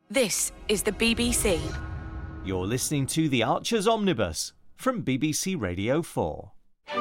This is the BBC. You're listening to The Archers Omnibus from BBC Radio 4.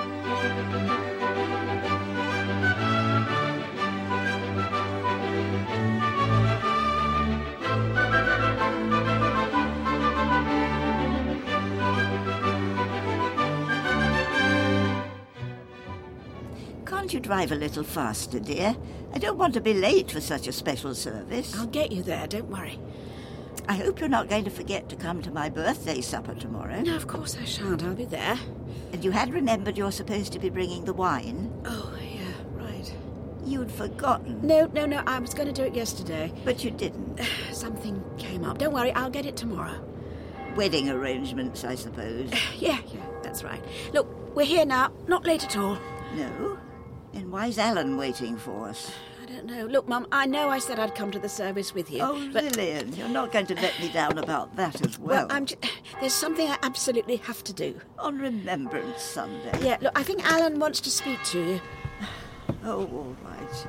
Can't you drive a little faster, dear? I don't want to be late for such a special service. I'll get you there, don't worry. I hope you're not going to forget to come to my birthday supper tomorrow. No, of course I shan't. I'll be there. And you had remembered you're supposed to be bringing the wine? Oh, yeah, right. You'd forgotten. No, I was going to do it yesterday. But you didn't. Something came up. Don't worry, I'll get it tomorrow. Wedding arrangements, I suppose. Yeah, that's right. Look, we're here now. Not late at all. No? Then why's Alan waiting for us? I don't know. Look, Mum, I know I said I'd come to the service with you. Oh, but... Lillian, you're not going to let me down about that as well. There's something I absolutely have to do. On Remembrance Sunday? Yeah, look, I think Alan wants to speak to you. Oh, all right.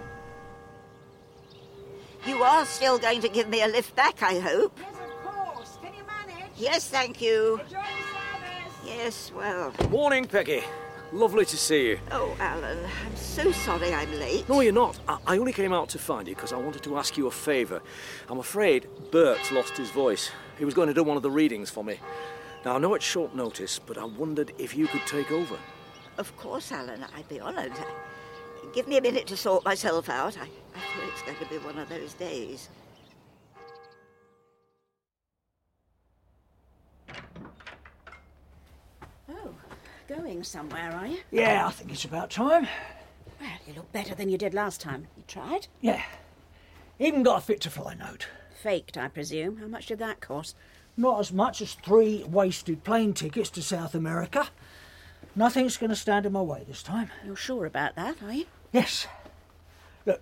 You are still going to give me a lift back, I hope? Yes, of course. Can you manage? Yes, thank you. Enjoy the service. Yes, well... Morning, Peggy. Lovely to see you. Oh, Alan, I'm so sorry I'm late. No, you're not. I only came out to find you because I wanted to ask you a favour. I'm afraid Bert's lost his voice. He was going to do one of the readings for me. Now, I know it's short notice, but I wondered if you could take over. Of course, Alan, I'd be honoured. Give me a minute to sort myself out. I feel it's going to be one of those days. Oh, going somewhere, are you? Yeah, I think it's about time. Well, you look better than you did last time. You tried? Yeah. Even got a fit-to-fly note. Faked, I presume. How much did that cost? Not as much as 3 wasted plane tickets to South America. Nothing's going to stand in my way this time. You're sure about that, are you? Yes. Look,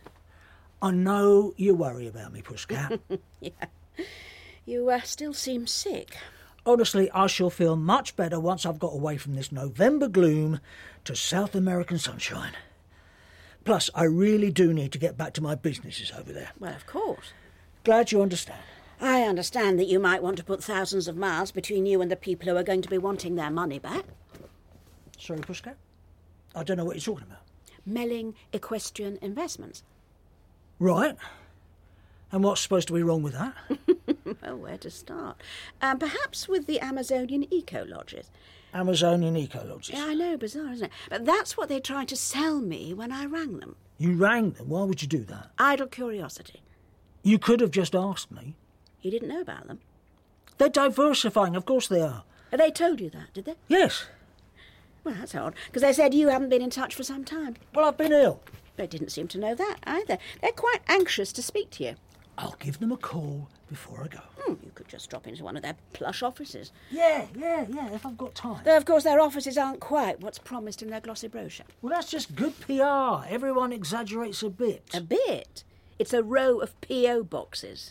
I know you worry about me, Pusscat. Yeah. You still seem sick. Honestly, I shall feel much better once I've got away from this November gloom to South American sunshine. Plus, I really do need to get back to my businesses over there. Well, of course. Glad you understand. I understand that you might want to put thousands of miles between you and the people who are going to be wanting their money back. Sorry, Pusscat? I don't know what you're talking about. Melling Equestrian Investments. Right. And what's supposed to be wrong with that? Well, where to start? Perhaps with the Amazonian eco-lodges. Amazonian eco-lodges? Yeah, I know, bizarre, isn't it? But that's what they tried to sell me when I rang them. You rang them? Why would you do that? Idle curiosity. You could have just asked me. You didn't know about them? They're diversifying, of course they are. They told you that, did they? Yes. Well, that's odd, because they said you haven't been in touch for some time. Well, I've been ill. They didn't seem to know that either. They're quite anxious to speak to you. I'll give them a call before I go. You could just drop into one of their plush offices. Yeah, if I've got time. Though, of course, their offices aren't quite what's promised in their glossy brochure. Well, that's just good PR. Everyone exaggerates a bit. A bit? It's a row of P.O. boxes.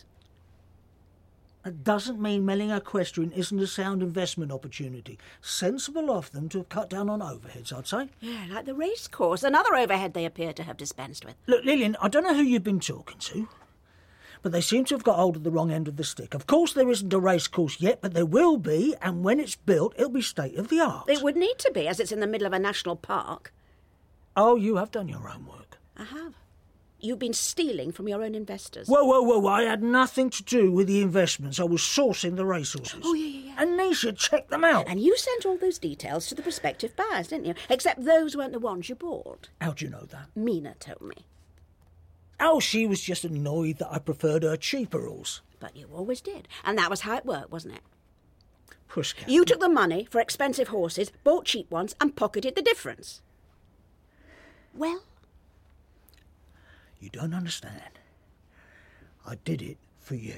It doesn't mean Melling Equestrian isn't a sound investment opportunity. Sensible of them to have cut down on overheads, I'd say. Yeah, like the racecourse, another overhead they appear to have dispensed with. Look, Lillian, I don't know who you've been talking to, but they seem to have got hold of the wrong end of the stick. Of course there isn't a racecourse yet, but there will be, and when it's built, it'll be state-of-the-art. It would need to be, as it's in the middle of a national park. Oh, you have done your own work. I have. You've been stealing from your own investors. Whoa. I had nothing to do with the investments. I was sourcing the racehorses. Oh, yeah. And Nisha checked them out. And you sent all those details to the prospective buyers, didn't you? Except those weren't the ones you bought. How'd you know that? Mina told me. Oh, she was just annoyed that I preferred her cheaper horse. But you always did. And that was how it worked, wasn't it? Pusscat. You took the money for expensive horses, bought cheap ones, and pocketed the difference. Well? You don't understand. I did it for you.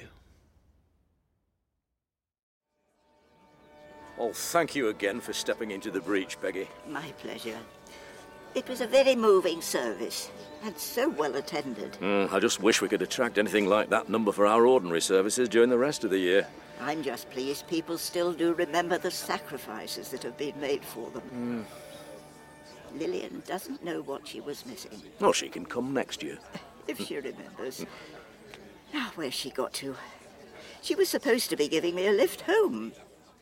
Oh, thank you again for stepping into the breach, Peggy. My pleasure. It was a very moving service, and so well attended. I just wish we could attract anything like that number for our ordinary services during the rest of the year. I'm just pleased people still do remember the sacrifices that have been made for them. Lillian doesn't know what she was missing. Oh, she can come next year. If she remembers. Now, where's she got to? She was supposed to be giving me a lift home.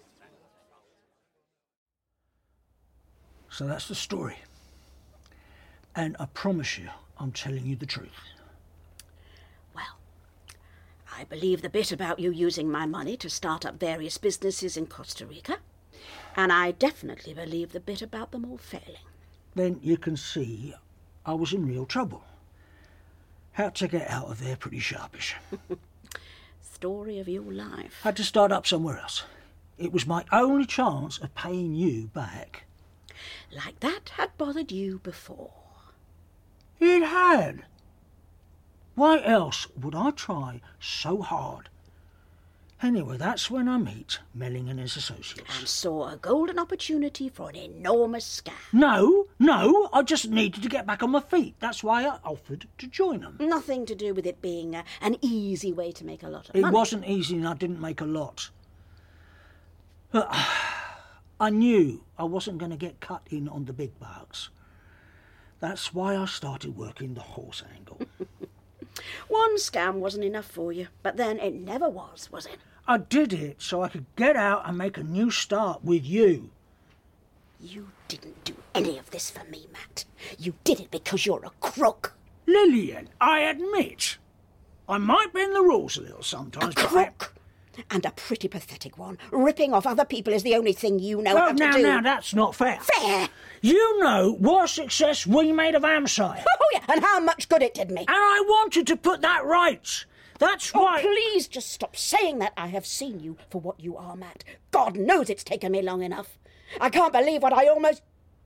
So that's the story. And I promise you, I'm telling you the truth. Well, I believe the bit about you using my money to start up various businesses in Costa Rica. And I definitely believe the bit about them all failing. Then you can see I was in real trouble. How to get out of there pretty sharpish. Story of your life. Had to start up somewhere else. It was my only chance of paying you back. Like that had bothered you before. It had. Why else would I try so hard? Anyway, that's when I meet Melling and his associates. And saw a golden opportunity for an enormous scam. No, I just needed to get back on my feet. That's why I offered to join them. Nothing to do with it being an easy way to make a lot of It money. wasn't easy and I didn't make a lot. But I knew I wasn't going to get cut in on the big bucks. That's why I started working the horse angle. One scam wasn't enough for you, but then it never was it? I did it so I could get out and make a new start with you. You didn't do any of this for me, Matt. You did it because you're a crook. Lillian, I admit, I might bend the rules a little sometimes, A crook. And a pretty pathetic one. Ripping off other people is the only thing you know how to do. Now, that's not fair. Fair? You know what success we made of Amsire. Oh, yeah, and how much good it did me. And I wanted to put that right. That's why... Please just stop saying that. I have seen you for what you are, Matt. God knows it's taken me long enough. I can't believe what I almost...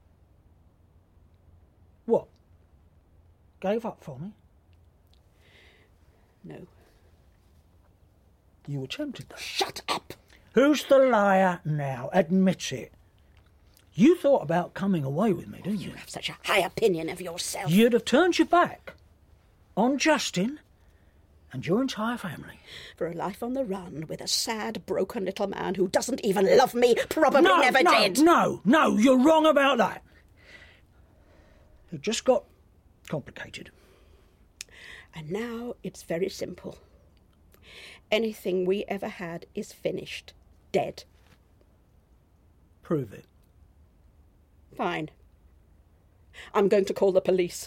What? Gave up for me? No. You were tempted, though. Shut up! Who's the liar now? Admit it. You thought about coming away with me, didn't you? You have such a high opinion of yourself. You'd have turned your back on Justin and your entire family. For a life on the run with a sad, broken little man who doesn't even love me, probably never did. No, you're wrong about that. It just got complicated. And now it's very simple. Anything we ever had is finished. Dead. Prove it. Fine. I'm going to call the police.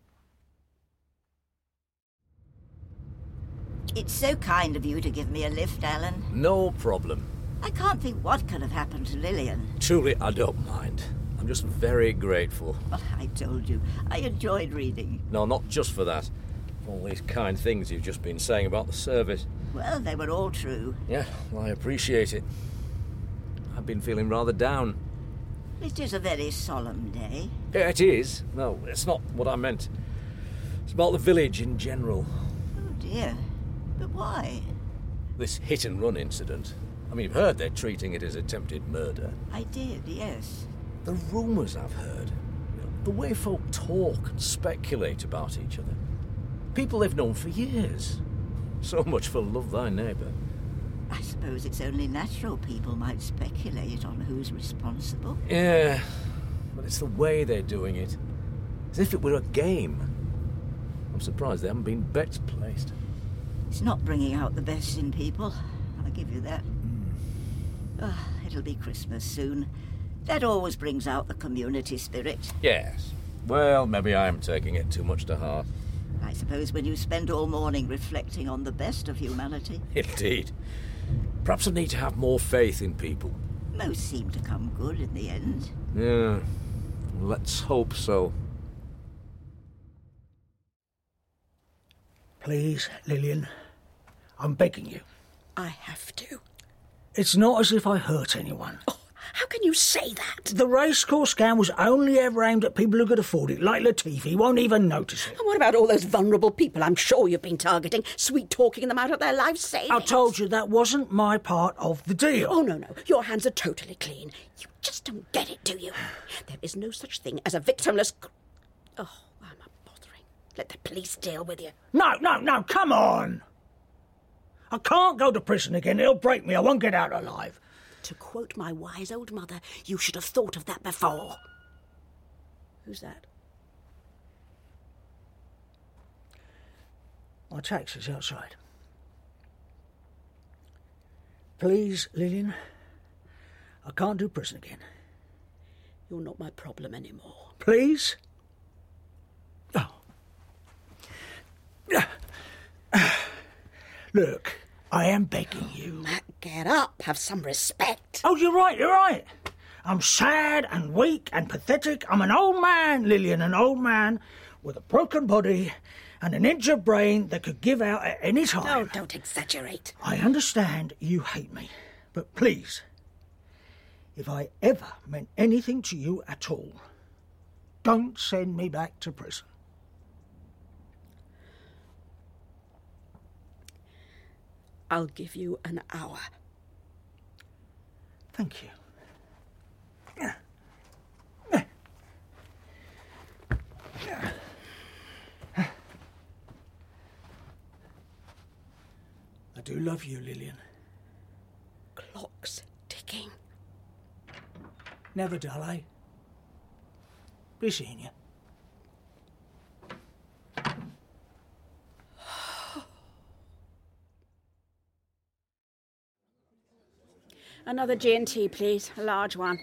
It's so kind of you to give me a lift, Alan. No problem. I can't think what could have happened to Lillian. Truly, I don't mind. I'm just very grateful. Well, I told you, I enjoyed reading. No, not just for that. All these kind things you've just been saying about the service. Well, they were all true. Yeah, well, I appreciate it. I've been feeling rather down. It is a very solemn day. Yeah, it is. No, it's not what I meant. It's about the village in general. Oh, dear. But why? This hit-and-run incident. I mean, you've heard they're treating it as attempted murder. I did, yes. The rumours I've heard. The way folk talk and speculate about each other. People they've known for years. So much for love thy neighbour. I suppose it's only natural people might speculate on who's responsible. Yeah, but it's the way they're doing it. As if it were a game. I'm surprised there haven't been bets placed. It's not bringing out the best in people. I'll give you that. It'll be Christmas soon. That always brings out the community spirit. Yes. Well, maybe I am taking it too much to heart. I suppose when you spend all morning reflecting on the best of humanity. Indeed. Perhaps I need to have more faith in people. Most seem to come good in the end. Yeah. Let's hope so. Please, Lillian, I'm begging you. I have to. It's not as if I hurt anyone. Oh, how can you say that? The racecourse scam was only ever aimed at people who could afford it, like Latif. He won't even notice it. And what about all those vulnerable people I'm sure you've been targeting, sweet-talking them out of their life savings? I told you that wasn't my part of the deal. Oh, no. Your hands are totally clean. You just don't get it, do you? There is no such thing as a victimless... Oh, I'm not bothering. Let the police deal with you. No, come on! I can't go to prison again. It'll break me. I won't get out alive. To quote my wise old mother, you should have thought of that before. Who's that? My taxi's outside. Please, Lillian. I can't do prison again. You're not my problem anymore. Please? Oh. Look, I am begging you. Matt, get up. Have some respect. Oh, you're right. I'm sad and weak and pathetic. I'm an old man, Lillian, an old man with a broken body and an injured brain that could give out at any time. Oh, don't exaggerate. I understand you hate me, but please, if I ever meant anything to you at all, don't send me back to prison. I'll give you an hour. Thank you. I do love you, Lillian. Clock's ticking. Never dull, eh? Be seeing you. Another G&T, please. A large one.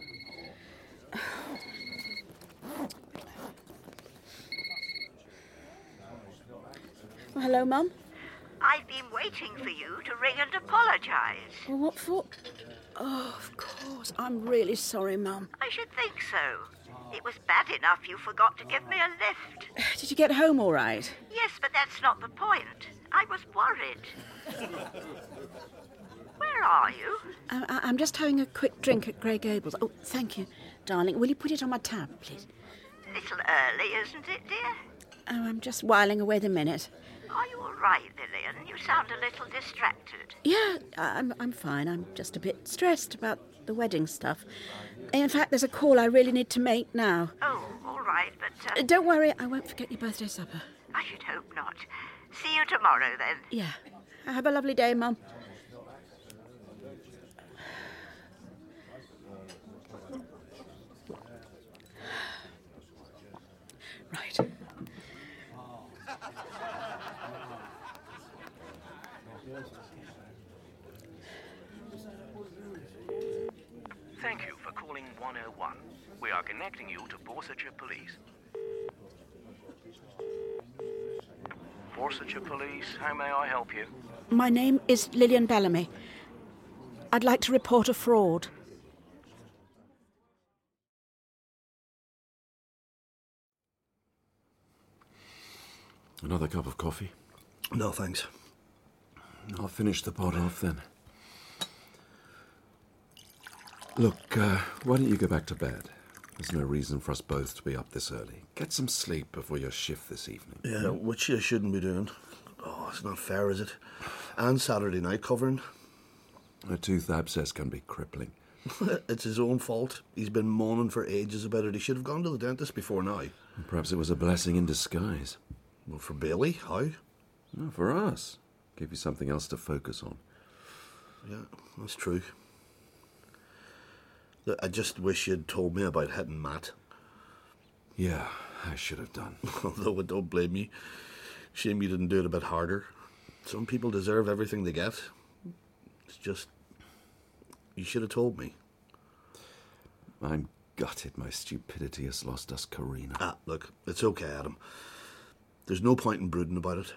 Well, hello, Mum. I've been waiting for you to ring and apologise. Well, what for? Oh, of course. I'm really sorry, Mum. I should think so. It was bad enough you forgot to give me a lift. Did you get home all right? Yes, but that's not the point. I was worried. Where are you? I'm just having a quick drink at Grey Gables. Oh, thank you, darling. Will you put it on my tab, please? A little early, isn't it, dear? Oh, I'm just whiling away the minute. Are you all right, Lillian? You sound a little distracted. Yeah, I'm fine. I'm just a bit stressed about the wedding stuff. In fact, there's a call I really need to make now. Oh, all right, but... Don't worry, I won't forget your birthday supper. I should hope not. See you tomorrow, then. Yeah. Have a lovely day, Mum. Right. Thank you for calling 101. We are connecting you to Borsetshire Police. Borsetshire Police, how may I help you? My name is Lillian Bellamy. I'd like to report a fraud. Another cup of coffee? No, thanks. I'll finish the pot off then. Look, why don't you go back to bed? There's no reason for us both to be up this early. Get some sleep before your shift this evening. Yeah, which you shouldn't be doing. Oh, it's not fair, is it? And Saturday night covering. A tooth abscess can be crippling. It's his own fault. He's been moaning for ages about it. He should have gone to the dentist before now. Perhaps it was a blessing in disguise. Well, for Bailey, how? No, for us. Give you something else to focus on. Yeah, that's true. Look, I just wish you'd told me about hitting Matt. Yeah, I should have done. Although I don't blame you. Shame you didn't do it a bit harder. Some people deserve everything they get. It's just... you should have told me. I'm gutted my stupidity has lost us Karina. Ah, look, it's okay, Adam. There's no point in brooding about it.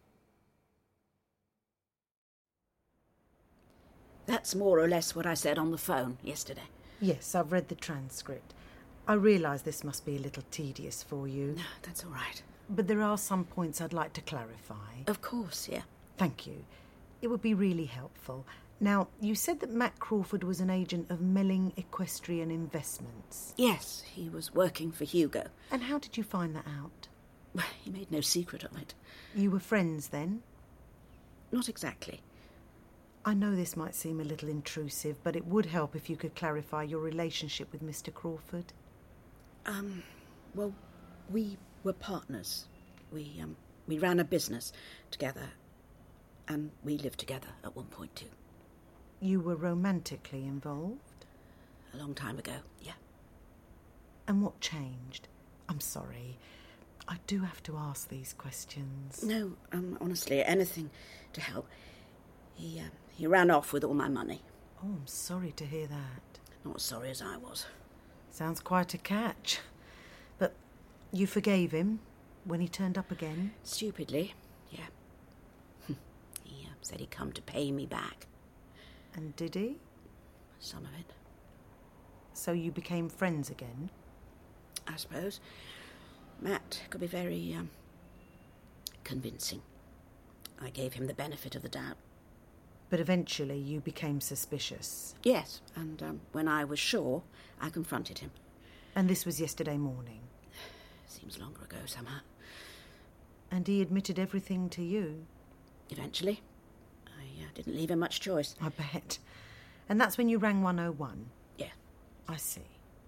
That's more or less what I said on the phone yesterday. Yes, I've read the transcript. I realise this must be a little tedious for you. No, that's all right. But there are some points I'd like to clarify. Of course, yeah. Thank you. It would be really helpful. Now, you said that Matt Crawford was an agent of Melling Equestrian Investments. Yes, he was working for Hugo. And how did you find that out? Well, he made no secret of it. You were friends then? Not exactly. I know this might seem a little intrusive, but it would help if you could clarify your relationship with Mr. Crawford. Well, we were partners. We ran a business together, and we lived together at one point too. You were romantically involved? A long time ago, yeah. And what changed? I'm sorry. I do have to ask these questions. No, honestly, anything to help. He ran off with all my money. Oh, I'm sorry to hear that. Not as sorry as I was. Sounds quite a catch. But you forgave him when he turned up again? Stupidly, yeah. He said he'd come to pay me back. And did he? Some of it. So you became friends again? I suppose. Matt could be very, convincing. I gave him the benefit of the doubt. But eventually you became suspicious? Yes, and when I was sure, I confronted him. And this was yesterday morning? Seems longer ago, somehow. And he admitted everything to you? Eventually. I didn't leave him much choice. I bet. And that's when you rang 101? Yeah. I see.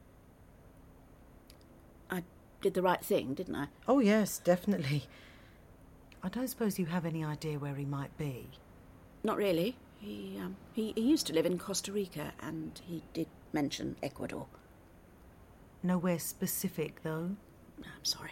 I did the right thing, didn't I? Oh, yes, definitely. I don't suppose you have any idea where he might be? Not really. He used to live in Costa Rica, and he did mention Ecuador. Nowhere specific, though? I'm sorry.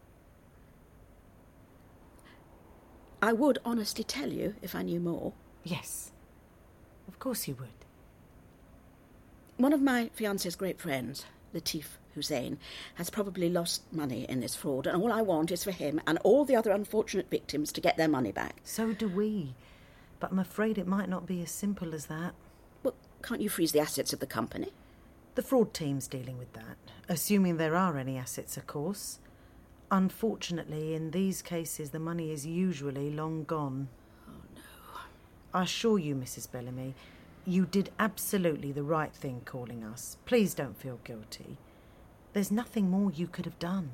I would honestly tell you if I knew more. Yes. Of course you would. One of my fiancé's great friends, Latif Hussein, has probably lost money in this fraud, and all I want is for him and all the other unfortunate victims to get their money back. So do we. But I'm afraid it might not be as simple as that. Well, can't you freeze the assets of the company? The fraud team's dealing with that, assuming there are any assets, of course. Unfortunately, in these cases, the money is usually long gone. Oh, no. I assure you, Mrs. Bellamy, you did absolutely the right thing calling us. Please don't feel guilty. There's nothing more you could have done.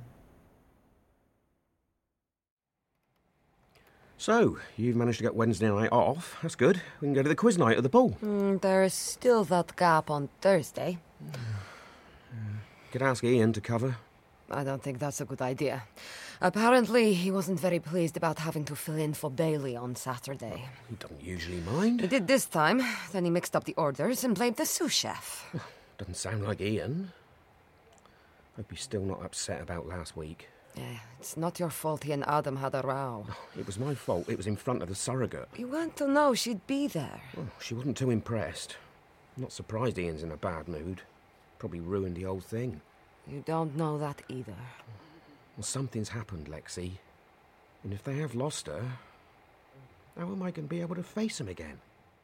So, you've managed to get Wednesday night off. That's good. We can go to the quiz night at the pool. There is still that gap on Thursday. Could ask Ian to cover. I don't think that's a good idea. Apparently, he wasn't very pleased about having to fill in for Bailey on Saturday. He doesn't usually mind. He did this time. Then he mixed up the orders and blamed the sous chef. Doesn't sound like Ian. Hope he's still not upset about last week. Yeah, it's not your fault he and Adam had a row. It was my fault. It was in front of the surrogate. You weren't to know she'd be there. Well, she wasn't too impressed. I'm not surprised Ian's in a bad mood. Probably ruined the whole thing. You don't know that either. Well, something's happened, Lexi. And if they have lost her, how am I going to be able to face him again?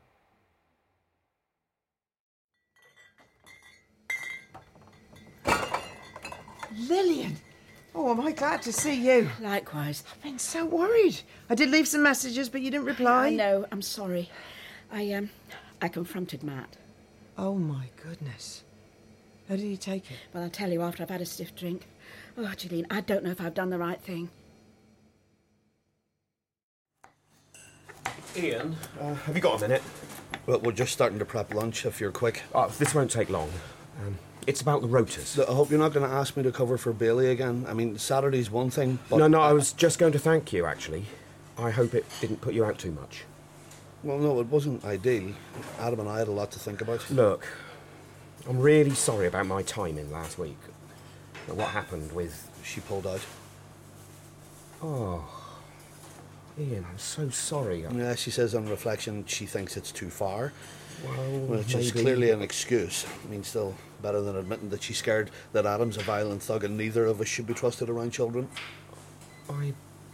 Lillian! Oh, am I glad to see you. Likewise. I've been so worried. I did leave some messages, but you didn't reply. I know, I'm sorry. I confronted Matt. Oh, my goodness. How did he take it? Well, I'll tell you after I've had a stiff drink. Oh, Jeline, I don't know if I've done the right thing. Ian, have you got a minute? Well, we're just starting to prep lunch, if you're quick. This won't take long. It's about the rotas. I hope you're not going to ask me to cover for Bailey again. I mean, Saturday's one thing, but... No, I was just going to thank you, actually. I hope it didn't put you out too much. Well, no, it wasn't ideal. Adam and I had a lot to think about. Look, I'm really sorry about my timing last week. What happened with... She pulled out. Oh, Ian, I'm so sorry. Yeah, she says on reflection she thinks it's too far. Well, which is clearly an excuse. I mean, still better than admitting that she's scared that Adam's a violent thug and neither of us should be trusted around children. I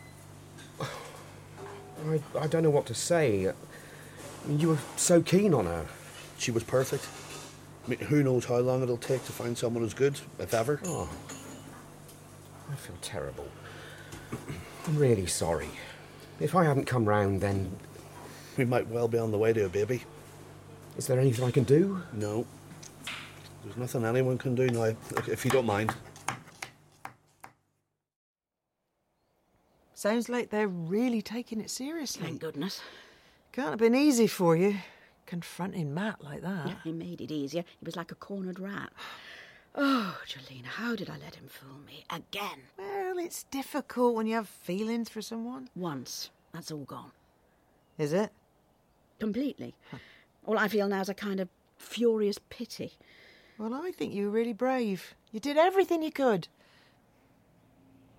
don't know what to say. I mean, you were so keen on her. She was perfect. I mean, who knows how long it'll take to find someone as good, if ever. Oh, I feel terrible. I'm really sorry. If I hadn't come round, then... We might well be on the way to a baby. Is there anything I can do? No. There's nothing anyone can do now, if you don't mind. Sounds like they're really taking it seriously. Thank goodness. Can't have been easy for you, confronting Matt like that. Yeah, he made it easier. He was like a cornered rat. Oh, Jolene, how did I let him fool me again? Well, it's difficult when you have feelings for someone. Once. That's all gone. Is it? Completely. All I feel now is a kind of furious pity. Well, I think you were really brave. You did everything you could.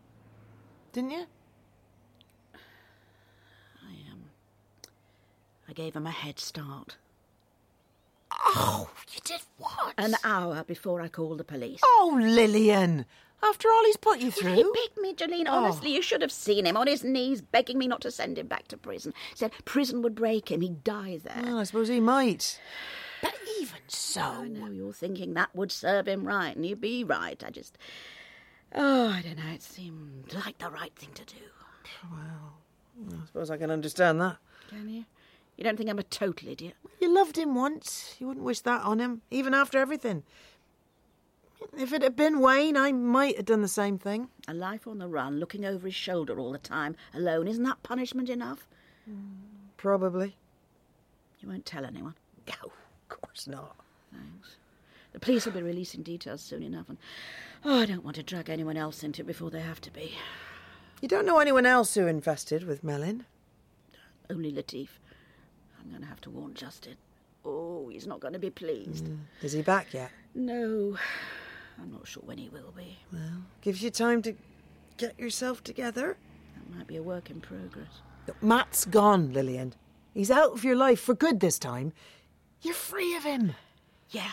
Didn't you? I gave him a head start. Oh, you did what? An hour before I called the police. Oh, Lillian! After all he's put you through. He picked me, Jolene. Honestly, you should have seen him on his knees begging me not to send him back to prison. Said prison would break him. He'd die there. Well, I suppose he might. But even so... I know you're thinking that would serve him right, and he'd be right. I don't know. It seemed like the right thing to do. Well, I suppose I can understand that. Can you? You don't think I'm a total idiot? You loved him once. You wouldn't wish that on him, even after everything. If it had been Wayne, I might have done the same thing. A life on the run, looking over his shoulder all the time, alone, isn't that punishment enough? Probably. You won't tell anyone? No, of course not. Thanks. The police will be releasing details soon enough, and I don't want to drag anyone else into it before they have to be. You don't know anyone else who invested with Mellin? Only Latif. I'm going to have to warn Justin. Oh, he's not going to be pleased. Is he back yet? No. I'm not sure when he will be. Well, gives you time to get yourself together. That might be a work in progress. Look, Matt's gone, Lillian. He's out of your life for good this time. You're free of him. Yeah.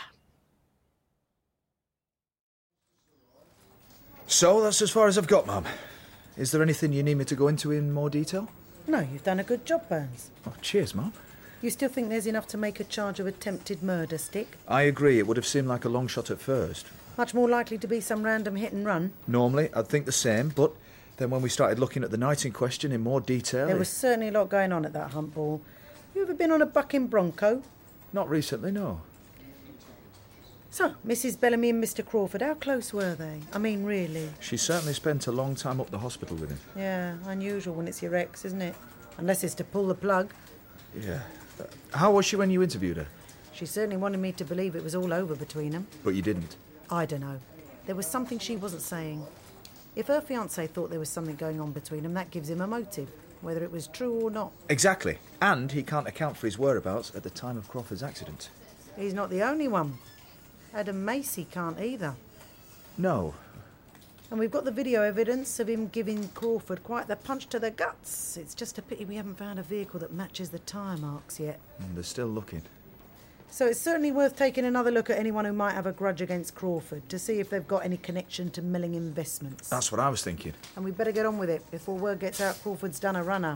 So, that's as far as I've got, Mum. Is there anything you need me to go into in more detail? No, you've done a good job, Burns. Oh, cheers, Mum. You still think there's enough to make a charge of attempted murder stick? I agree, it would have seemed like a long shot at first. Much more likely to be some random hit and run. Normally, I'd think the same, but then when we started looking at the night in question in more detail... There was certainly a lot going on at that hunt ball. You ever been on a bucking bronco? Not recently, no. So, Mrs. Bellamy and Mr. Crawford, how close were they? I mean, really? She certainly spent a long time up the hospital with him. Yeah, unusual when it's your ex, isn't it? Unless it's to pull the plug. Yeah. How was she when you interviewed her? She certainly wanted me to believe it was all over between them. But you didn't? I don't know. There was something she wasn't saying. If her fiancé thought there was something going on between them, that gives him a motive, whether it was true or not. Exactly. And he can't account for his whereabouts at the time of Crawford's accident. He's not the only one. Adam Macy can't either. No. And we've got the video evidence of him giving Crawford quite the punch to the guts. It's just a pity we haven't found a vehicle that matches the tyre marks yet. They're still looking. So it's certainly worth taking another look at anyone who might have a grudge against Crawford to see if they've got any connection to Melling Investments. That's what I was thinking. And we'd better get on with it before word gets out Crawford's done a runner.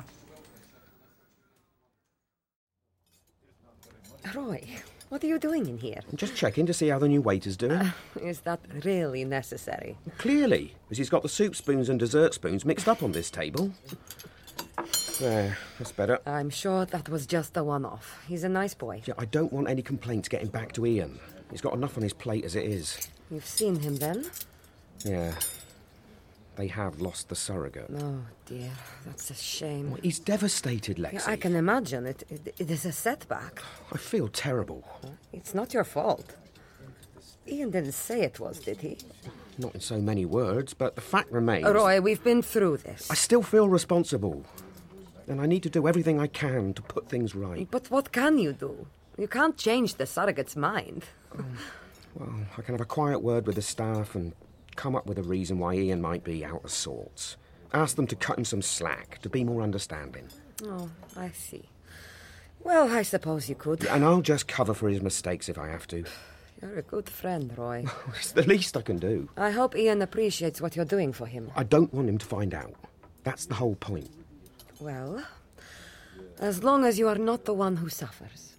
Roy, what are you doing in here? I'm just checking to see how the new waiter's doing. Is that really necessary? Clearly, as he's got the soup spoons and dessert spoons mixed up on this table. There, that's better. I'm sure that was just a one-off. He's a nice boy. Yeah, I don't want any complaints getting back to Ian. He's got enough on his plate as it is. You've seen him then? Yeah. They have lost the surrogate. Oh, dear. That's a shame. Well, he's devastated, Lexi. Yeah, I can imagine. It is a setback. I feel terrible. It's not your fault. Ian didn't say it was, did he? Not in so many words, but the fact remains... Roy, we've been through this. I still feel responsible. And I need to do everything I can to put things right. But what can you do? You can't change the surrogate's mind. Well, I can have a quiet word with the staff and come up with a reason why Ian might be out of sorts. Ask them to cut him some slack, to be more understanding. Oh, I see. Well, I suppose you could. And I'll just cover for his mistakes if I have to. You're a good friend, Roy. It's the least I can do. I hope Ian appreciates what you're doing for him. I don't want him to find out. That's the whole point. Well, as long as you are not the one who suffers.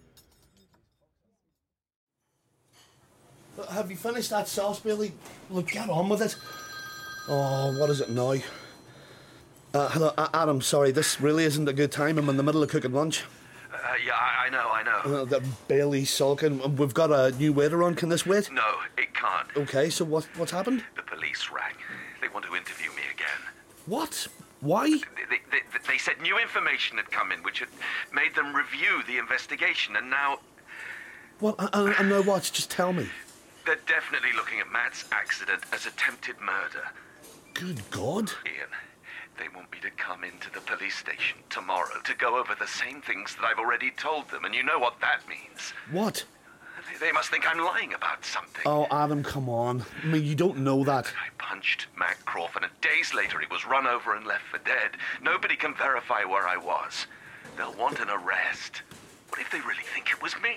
Have you finished that sauce, Billy? Look, get on with it. Oh, what is it now? Hello, Adam, sorry, this really isn't a good time. I'm in the middle of cooking lunch. Yeah, I know. The Bailey's sulking. We've got a new waiter on. Can this wait? No, it can't. Okay, so what's happened? The police rang. They want to interview me again. What? Why? They said new information had come in which had made them review the investigation, and now... What? And now what? Just tell me. They're definitely looking at Matt's accident as attempted murder. Good God. Ian, they want me to come into the police station tomorrow to go over the same things that I've already told them, and you know what that means. What? They must think I'm lying about something. Oh, Adam, come on. I mean, you don't know that. I punched Matt Crawford, and days later he was run over and left for dead. Nobody can verify where I was. They'll want an arrest. What if they really think it was me?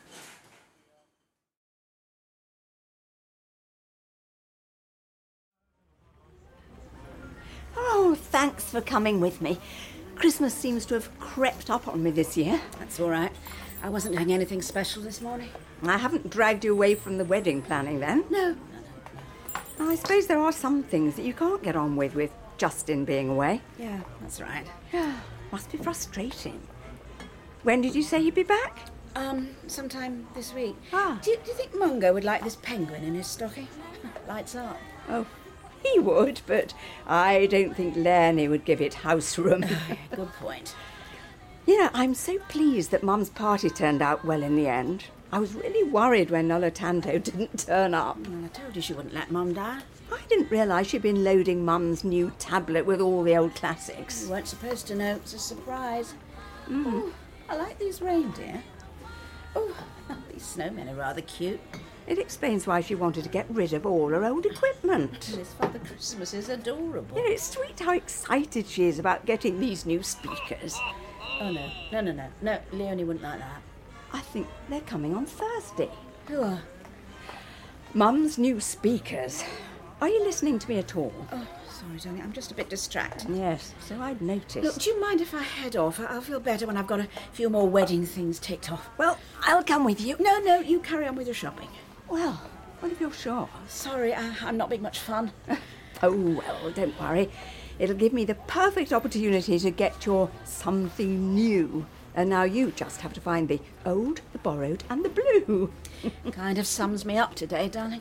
Oh, thanks for coming with me. Christmas seems to have crept up on me this year. That's all right. I wasn't doing anything special this morning. I haven't dragged you away from the wedding planning then? No. I suppose there are some things that you can't get on with Justin being away. Yeah, that's right. Must be frustrating. When did you say you'd be back? Sometime this week. Ah. Do you think Mungo would like this penguin in his stocking? Lights up. Oh, he would, but I don't think Lernie would give it house room. Good point. You know, I'm so pleased that Mum's party turned out well in the end. I was really worried when Nola Tanto didn't turn up. Well, I told you she wouldn't let Mum die. I didn't realise she'd been loading Mum's new tablet with all the old classics. You weren't supposed to know. It's a surprise. Oh, I like these reindeer. Oh, these snowmen are rather cute. It explains why she wanted to get rid of all her old equipment. This Father Christmas is adorable. You know, it's sweet how excited she is about getting these new speakers. Oh, no, Leonie wouldn't like that. I think they're coming on Thursday. Who are? Mum's new speakers. Are you listening to me at all? Oh, sorry, darling, I'm just a bit distracted. Yes, so I'd noticed. Look, do you mind if I head off? I'll feel better when I've got a few more wedding things ticked off. Well, I'll come with you. No, you carry on with your shopping. Well, if you're sure. Sorry, I'm not being much fun. Oh, well, don't worry. It'll give me the perfect opportunity to get your something new. And now you just have to find the old, the borrowed and the blue. Kind of sums me up today, darling.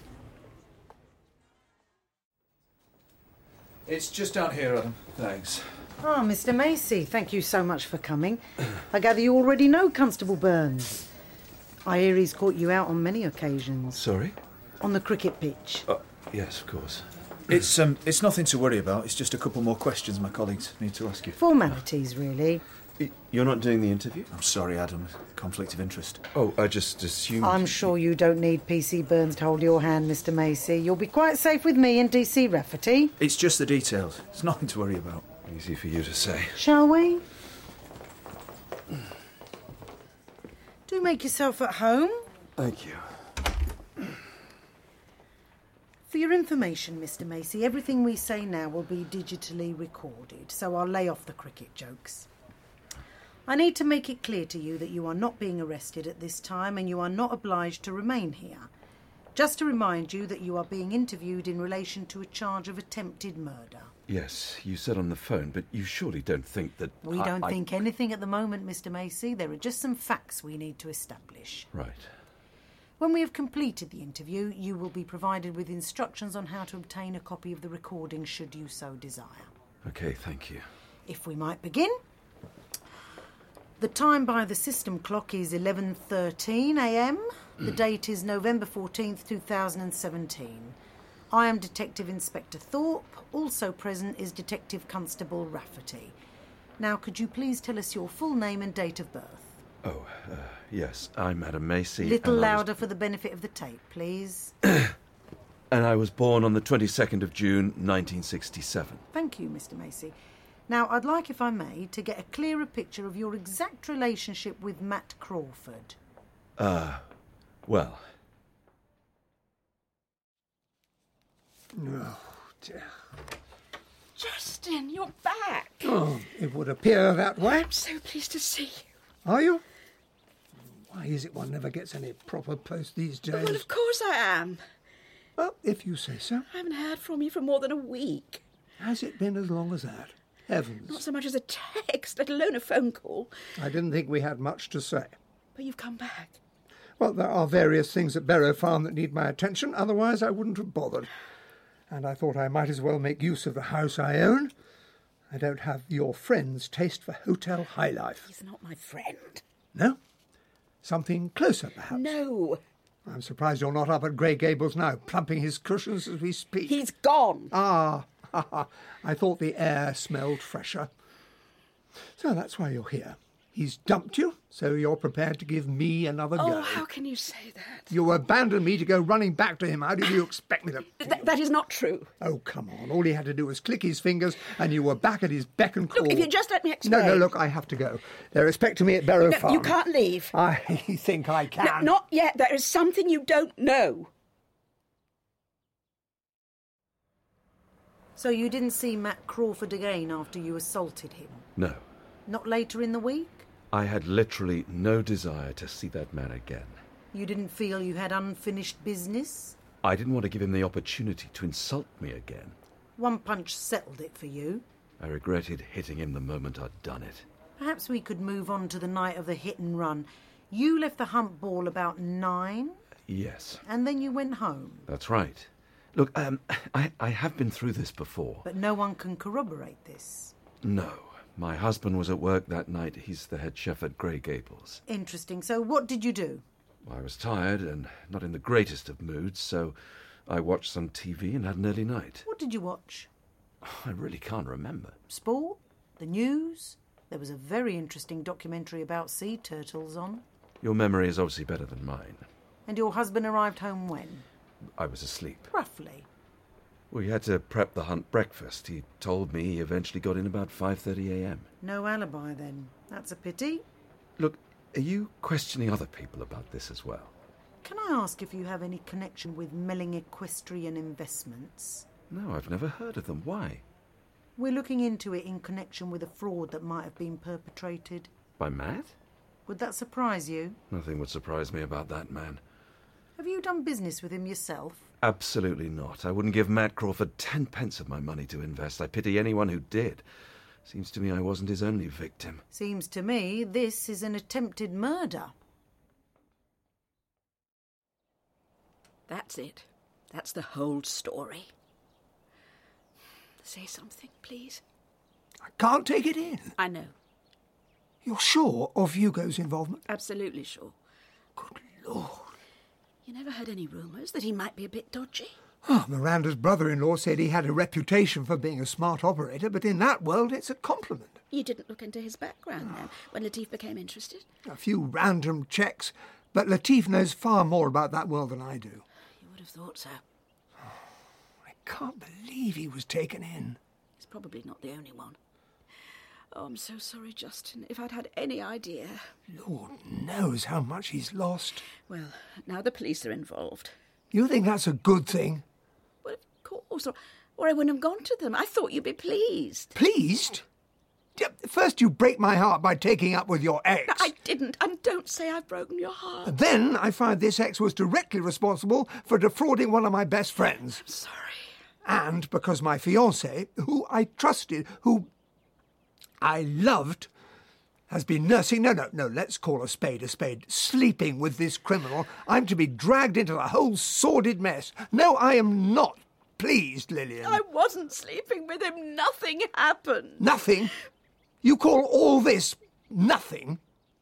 It's just down here, Adam. Thanks. Oh, Mr. Macy, thank you so much for coming. I gather you already know Constable Burns. I hear he's caught you out on many occasions. Sorry? On the cricket pitch. Oh, yes, of course. It's nothing to worry about. It's just a couple more questions my colleagues need to ask you. Formalities, really. You're not doing the interview? I'm sorry, Adam. Conflict of interest. Oh, I just assumed... I'm sure you don't need PC Burns to hold your hand, Mr. Macy. You'll be quite safe with me and DC Rafferty. It's just the details. It's nothing to worry about. Easy for you to say. Shall we? Do make yourself at home. Thank you. For your information, Mr. Macy, everything we say now will be digitally recorded, so I'll lay off the cricket jokes. I need to make it clear to you that you are not being arrested at this time and you are not obliged to remain here. Just to remind you that you are being interviewed in relation to a charge of attempted murder. Yes, you said on the phone, but you surely don't think that... We don't think anything at the moment, Mr. Macy. There are just some facts we need to establish. Right. When we have completed the interview, you will be provided with instructions on how to obtain a copy of the recording should you so desire. OK, thank you. If we might begin. The time by the system clock is 11:13 a.m. The date is November 14th, 2017. I am Detective Inspector Thorpe. Also present is Detective Constable Rafferty. Now, could you please tell us your full name and date of birth? Oh, yes, I'm Adam Macy. Little louder for the benefit of the tape, please. And I was born on the 22nd of June, 1967. Thank you, Mr. Macy. Now, I'd like, if I may, to get a clearer picture of your exact relationship with Matt Crawford. Well... Oh, dear. Justin, you're back. Oh, it would appear that way. I'm so pleased to see you. Are you? Why is it one never gets any proper post these days? Well, of course I am. Well, if you say so. I haven't heard from you for more than a week. Has it been as long as that? Heavens. Not so much as a text, let alone a phone call. I didn't think we had much to say. But you've come back. Well, there are various things at Barrow Farm that need my attention, otherwise I wouldn't have bothered. And I thought I might as well make use of the house I own. I don't have your friend's taste for hotel high life. He's not my friend. No? Something closer, perhaps? No. I'm surprised you're not up at Grey Gables now, plumping his cushions as we speak. He's gone. Ah, I thought the air smelled fresher. So that's why you're here. He's dumped you, so you're prepared to give me another go. Oh, how can you say that? You abandoned me to go running back to him. How did you expect me to... That is not true. Oh, come on. All he had to do was click his fingers and you were back at his beck and call. Look, if you just let me explain... No, look, I have to go. They're expecting me at Barrow Farm. You can't leave. I think I can. No, not yet. There is something you don't know. So you didn't see Matt Crawford again after you assaulted him? No. Not later in the week? I had literally no desire to see that man again. You didn't feel you had unfinished business? I didn't want to give him the opportunity to insult me again. One punch settled it for you. I regretted hitting him the moment I'd done it. Perhaps we could move on to the night of the hit and run. You left the Hunt Ball about 9? Yes. And then you went home? That's right. Look, I have been through this before. But no one can corroborate this? No. My husband was at work that night. He's the head chef at Grey Gables. Interesting. So what did you do? I was tired and not in the greatest of moods, so I watched some TV and had an early night. What did you watch? I really can't remember. Sport? The news? There was a very interesting documentary about sea turtles on. Your memory is obviously better than mine. And your husband arrived home when? I was asleep. Roughly. We had to prep the Hunt breakfast. He told me he eventually got in about 5:30 a.m. No alibi, then. That's a pity. Look, are you questioning other people about this as well? Can I ask if you have any connection with Melling Equestrian Investments? No, I've never heard of them. Why? We're looking into it in connection with a fraud that might have been perpetrated. By Matt? Would that surprise you? Nothing would surprise me about that man. Have you done business with him yourself? Absolutely not. I wouldn't give Matt Crawford 10 pence of my money to invest. I pity anyone who did. Seems to me I wasn't his only victim. Seems to me this is an attempted murder. That's it. That's the whole story. Say something, please. I can't take it in. I know. You're sure of Hugo's involvement? Absolutely sure. Good Lord. You never heard any rumours that he might be a bit dodgy? Oh, Miranda's brother-in-law said he had a reputation for being a smart operator, but in that world it's a compliment. You didn't look into his background then, when Latif became interested? A few random checks, but Latif knows far more about that world than I do. You would have thought so. I can't believe he was taken in. He's probably not the only one. Oh, I'm so sorry, Justin. If I'd had any idea... Lord knows how much he's lost. Well, now the police are involved. You think that's a good thing? Well, of course. Or I wouldn't have gone to them. I thought you'd be pleased. Pleased? First you break my heart by taking up with your ex. No, I didn't. And don't say I've broken your heart. And then I find this ex was directly responsible for defrauding one of my best friends. I'm sorry. And because my fiancé, who I trusted, who I loved, has been nursing... No, let's call a spade, sleeping with this criminal, I'm to be dragged into the whole sordid mess. No, I am not pleased, Lillian. I wasn't sleeping with him. Nothing happened. Nothing? You call all this nothing?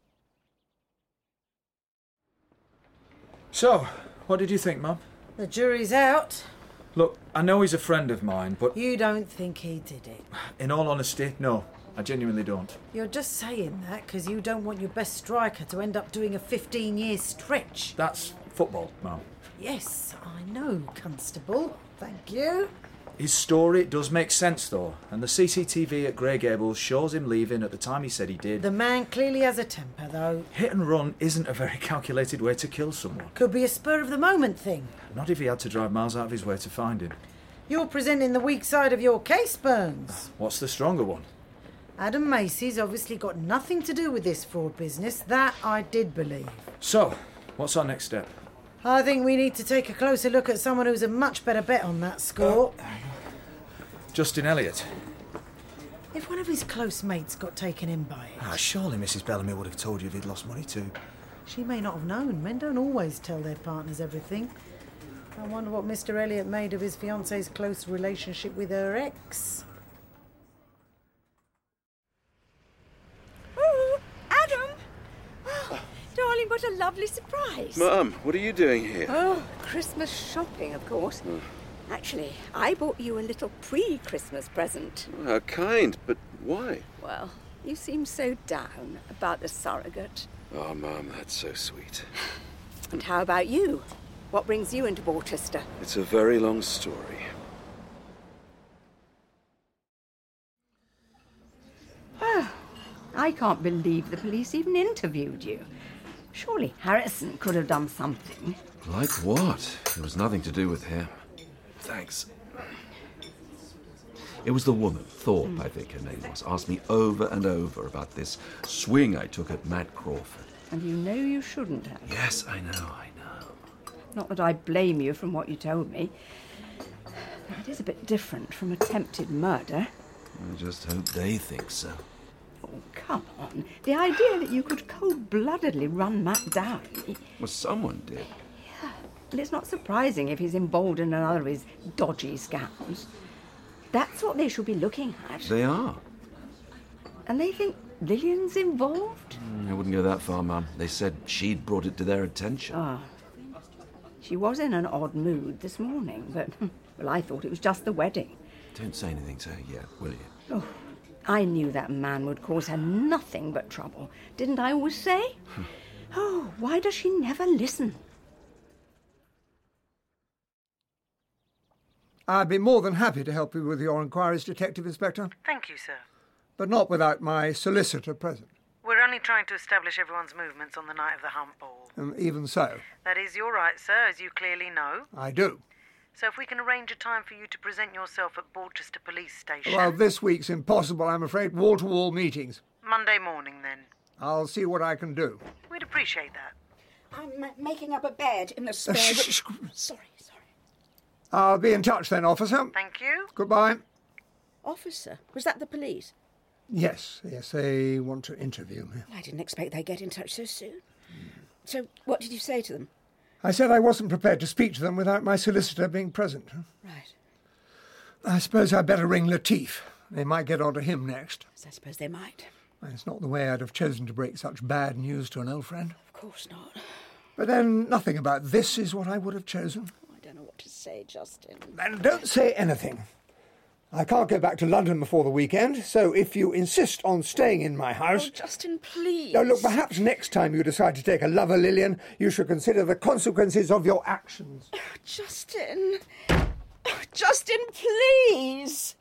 So, what did you think, Mum? The jury's out. Look, I know he's a friend of mine, but... You don't think he did it? In all honesty, no. I genuinely don't. You're just saying that because you don't want your best striker to end up doing a 15-year stretch. That's football, Mum. Yes, I know, Constable. Thank you. His story does make sense, though, and the CCTV at Grey Gables shows him leaving at the time he said he did. The man clearly has a temper, though. Hit and run isn't a very calculated way to kill someone. Could be a spur-of-the-moment thing. Not if he had to drive miles out of his way to find him. You're presenting the weak side of your case, Burns. What's the stronger one? Adam Macy's obviously got nothing to do with this fraud business. That I did believe. So, what's our next step? I think we need to take a closer look at someone who's a much better bet on that score. Justin Elliott. If one of his close mates got taken in by it... Surely Mrs. Bellamy would have told you if he'd lost money too. She may not have known. Men don't always tell their partners everything. I wonder what Mr. Elliott made of his fiancée's close relationship with her ex. Oh, Adam! Oh, darling, what a lovely surprise. Mum, what are you doing here? Oh, Christmas shopping, of course. Actually, I bought you a little pre-Christmas present. How kind, but why? Well, You seem so down about the surrogate. Oh, Mum, that's so sweet. And how about you? What brings you into Borchester? It's a very long story. I can't believe the police even interviewed you. Surely Harrison could have done something. Like what? It was nothing to do with him. Thanks. It was the woman, Thorpe, I think her name was, asked me over and over about this swing I took at Matt Crawford. And you know you shouldn't have. Yes, I know. Not that I blame you from what you told me. It is a bit different from attempted murder. I just hope they think so. Oh, come on. The idea that you could cold-bloodedly run Matt down. Well, someone did. Yeah. Well, it's not surprising if he's involved in another of his dodgy scams. That's what they should be looking at. They are. And they think Lillian's involved? I wouldn't go that far, Mum. They said she'd brought it to their attention. Ah. She was in an odd mood this morning, but, well, I thought it was just the wedding. Don't say anything to her yet, will you? Oh, I knew that man would cause her nothing but trouble. Didn't I always say? Oh, why does she never listen? I'd be more than happy to help you with your inquiries, Detective Inspector. Thank you, sir. But not without my solicitor present. We're only trying to establish everyone's movements on the night of the Hump Ball. Even so. That is your right, sir, as you clearly know. I do. So if we can arrange a time for you to present yourself at Borchester Police Station... Well, this week's impossible, I'm afraid. Wall-to-wall meetings. Monday morning, then. I'll see what I can do. We'd appreciate that. I'm making up a bed in the spare room. Sorry. I'll be in touch then, officer. Thank you. Goodbye. Officer? Was that the police? Yes, they want to interview me. I didn't expect they'd get in touch so soon. So, what did you say to them? I said I wasn't prepared to speak to them without my solicitor being present. Right. I suppose I'd better ring Latif. They might get on to him next. I suppose they might. It's not the way I'd have chosen to break such bad news to an old friend. Of course not. But then nothing about this is what I would have chosen. I don't know what to say, Justin. Then don't say anything. I can't go back to London before the weekend, so if you insist on staying in my house... Oh, Justin, please. Now, look, perhaps next time you decide to take a lover, Lillian, you should consider the consequences of your actions. Oh, Justin. Oh, Justin, please.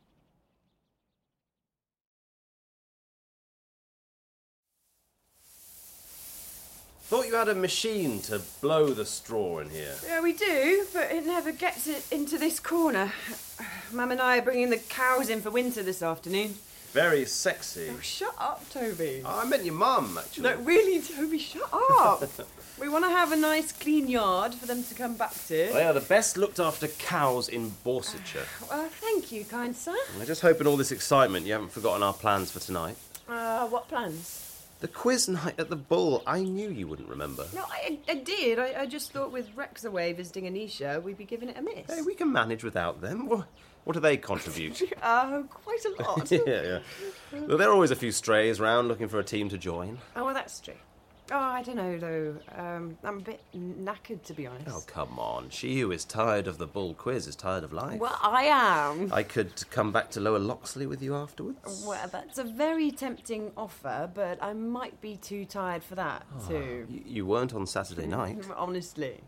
Thought you had a machine to blow the straw in here. Yeah, we do, but it never gets it into this corner. Mum and I are bringing the cows in for winter this afternoon. Very sexy. Oh, shut up, Toby. Oh, I meant your mum, actually. No, really, Toby, shut up. We want to have a nice clean yard for them to come back to. They are the best looked after cows in Borsetshire. Well, thank you, kind sir. I just hope in all this excitement you haven't forgotten our plans for tonight. What plans? The quiz night at the Bull. I knew you wouldn't remember. No, I did. I just thought with Rex away visiting Anisha, we'd be giving it a miss. Hey, we can manage without them. What do they contribute? Quite a lot. yeah. Well, there are always a few strays round looking for a team to join. Oh, well, that's true. Oh, I don't know, though. I'm a bit knackered, to be honest. Oh, come on. She who is tired of the Bull quiz is tired of life. Well, I am. I could come back to Lower Loxley with you afterwards. Well, that's a very tempting offer, but I might be too tired for that, too. You weren't on Saturday night. Honestly.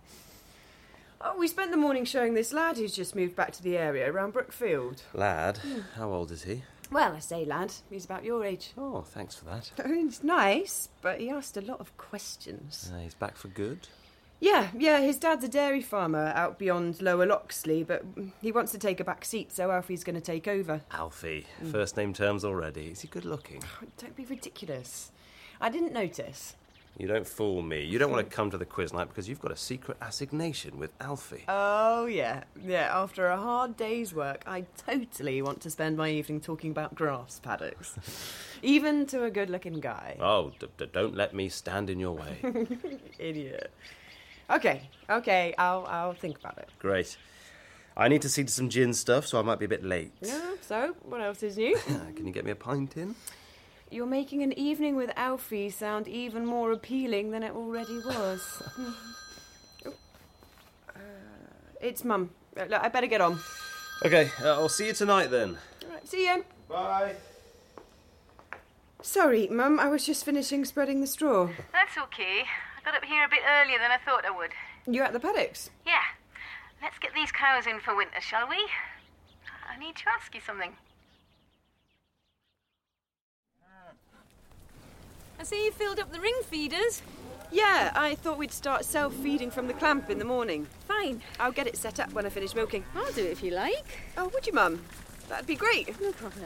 Oh, we spent the morning showing this lad who's just moved back to the area around Brookfield. Lad? How old is he? Well, I say lad. He's about your age. Oh, thanks for that. It's nice, but he asked a lot of questions. He's back for good? Yeah, his dad's a dairy farmer out beyond Lower Loxley, but he wants to take a back seat, so Alfie's going to take over. Alfie. First name terms already. Is he good looking? Don't be ridiculous. I didn't notice. You don't fool me. You don't want to come to the quiz night because you've got a secret assignation with Alfie. Oh, yeah. Yeah, after a hard day's work, I totally want to spend my evening talking about grass paddocks. Even to a good-looking guy. Oh, don't let me stand in your way. Idiot. Okay, I'll think about it. Great. I need to see to some gin stuff, so I might be a bit late. Yeah, so, what else is new? Can you get me a pint in? You're making an evening with Alfie sound even more appealing than it already was. It's Mum. Look, I better get on. Okay, I'll see you tonight then. All right, see you. Bye. Sorry, Mum, I was just finishing spreading the straw. That's okay. I got up here a bit earlier than I thought I would. You at the paddocks? Yeah. Let's get these cows in for winter, shall we? I need to ask you something. I see you filled up the ring feeders. Yeah, I thought we'd start self-feeding from the clamp in the morning. Fine. I'll get it set up when I finish milking. I'll do it if you like. Oh, would you, Mum? That'd be great. No problem.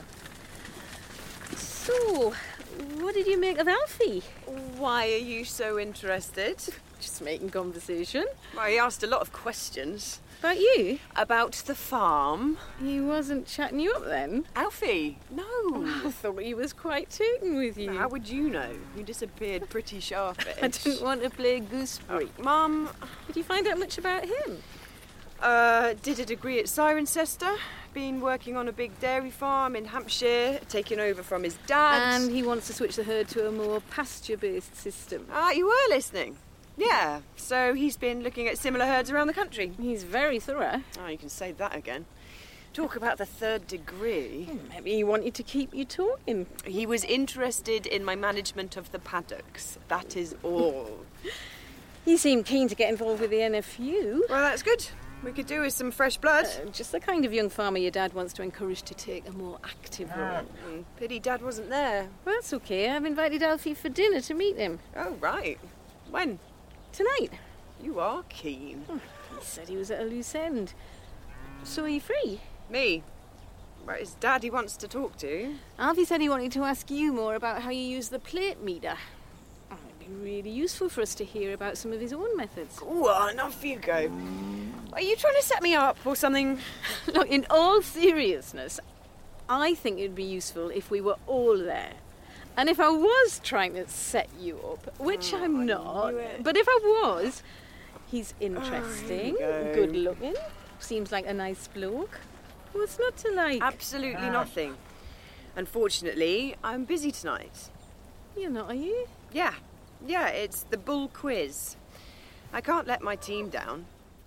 So, what did you make of Alfie? Why are you so interested? Just making conversation. Well, he asked a lot of questions. About you? About the farm. He wasn't chatting you up then? Alfie? No. I thought he was quite taken with you. How would you know? You disappeared pretty sharpish. I didn't want to play gooseberry. Mum. Did you find out much about him? Did a degree at Cirencester. Been working on a big dairy farm in Hampshire, taking over from his dad. And he wants to switch the herd to a more pasture-based system. Ah, you were listening? Yeah, so he's been looking at similar herds around the country. He's very thorough. Oh, you can say that again. Talk about the third degree. Maybe he wanted to keep you talking. He was interested in my management of the paddocks. That is all. He seemed keen to get involved with the NFU. Well, that's good. We could do with some fresh blood. Just the kind of young farmer your dad wants to encourage to take a more active role. Pity Dad wasn't there. Well, that's okay. I've invited Alfie for dinner to meet him. Oh, right. When? Tonight. You are keen. He said he was at a loose end. So are you free? Me? Well, it's Dad he wants to talk to. Alfie said he wanted to ask you more about how you use the plate meter. Oh, it'd be really useful for us to hear about some of his own methods. Go on, off you go. Are you trying to set me up or something? Look, in all seriousness, I think it'd be useful if we were all there. And if I was trying to set you up, which I'm not, but if I was, he's interesting, good looking, seems like a nice bloke. What's not to like? Absolutely nothing. Unfortunately, I'm busy tonight. You're not, are you? Yeah, it's the Bull Quiz. I can't let my team down.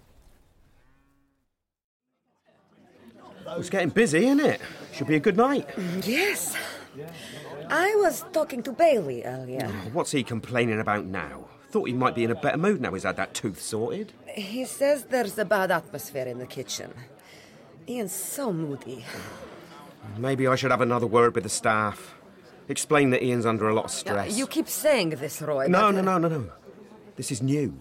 It's getting busy, isn't it? Should be a good night. Yes. I was talking to Bailey earlier. Oh, what's he complaining about now? Thought he might be in a better mood now he's had that tooth sorted. He says there's a bad atmosphere in the kitchen. Ian's so moody. Maybe I should have another word with the staff. Explain that Ian's under a lot of stress. You keep saying this, Roy. No. This is new.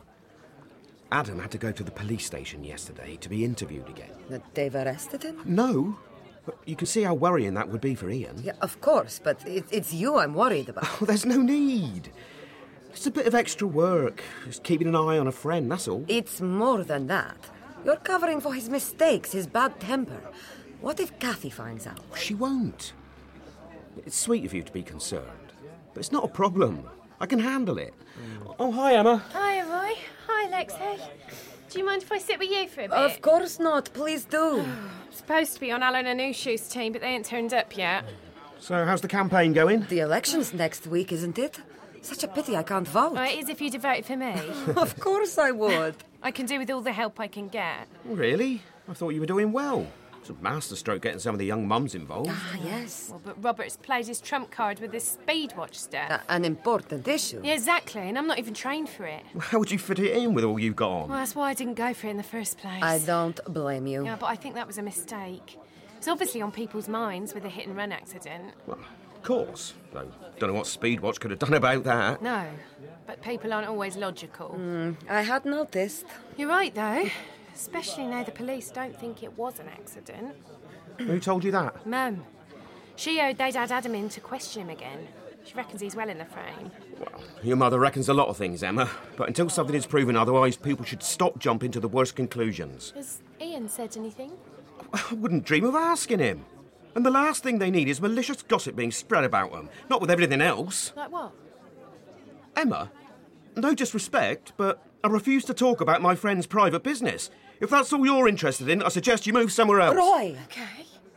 Adam had to go to the police station yesterday to be interviewed again. They've arrested him? No. But you can see how worrying that would be for Ian. Yeah, of course, but it's you I'm worried about. Oh, there's no need. It's a bit of extra work. Just keeping an eye on a friend, that's all. It's more than that. You're covering for his mistakes, his bad temper. What if Kathy finds out? She won't. It's sweet of you to be concerned, but it's not a problem. I can handle it. Oh, hi, Emma. Hi, Roy. Hi, Lexi. Do you mind if I sit with you for a bit? Of course not. Please do. Supposed to be on Alan and Ushu's team, but they ain't turned up yet. So, how's the campaign going? The election's next week, isn't it? Such a pity I can't vote. Well, it is if you'd have voted for me. Of course I would. I can do with all the help I can get. Really? I thought you were doing well. It's a masterstroke getting some of the young mums involved. Ah, yes. Well, but Robert's played his trump card with this speed watch stuff. An important issue. Yeah, exactly, and I'm not even trained for it. How would you fit it in with all you've got on? Well, that's why I didn't go for it in the first place. I don't blame you. Yeah, but I think that was a mistake. It's obviously on people's minds with a hit-and-run accident. Well, of course. Though, don't know what Speedwatch could have done about that. No, but people aren't always logical. I had noticed. You're right, though. Especially now the police don't think it was an accident. Who told you that? Mum. She owed they'd had Adam in to question him again. She reckons he's well in the frame. Well, your mother reckons a lot of things, Emma. But until something is proven otherwise, people should stop jumping to the worst conclusions. Has Ian said anything? I wouldn't dream of asking him. And the last thing they need is malicious gossip being spread about them. Not with everything else. Like what? Emma, no disrespect, but I refuse to talk about my friend's private business. If that's all you're interested in, I suggest you move somewhere else. Roy! Okay.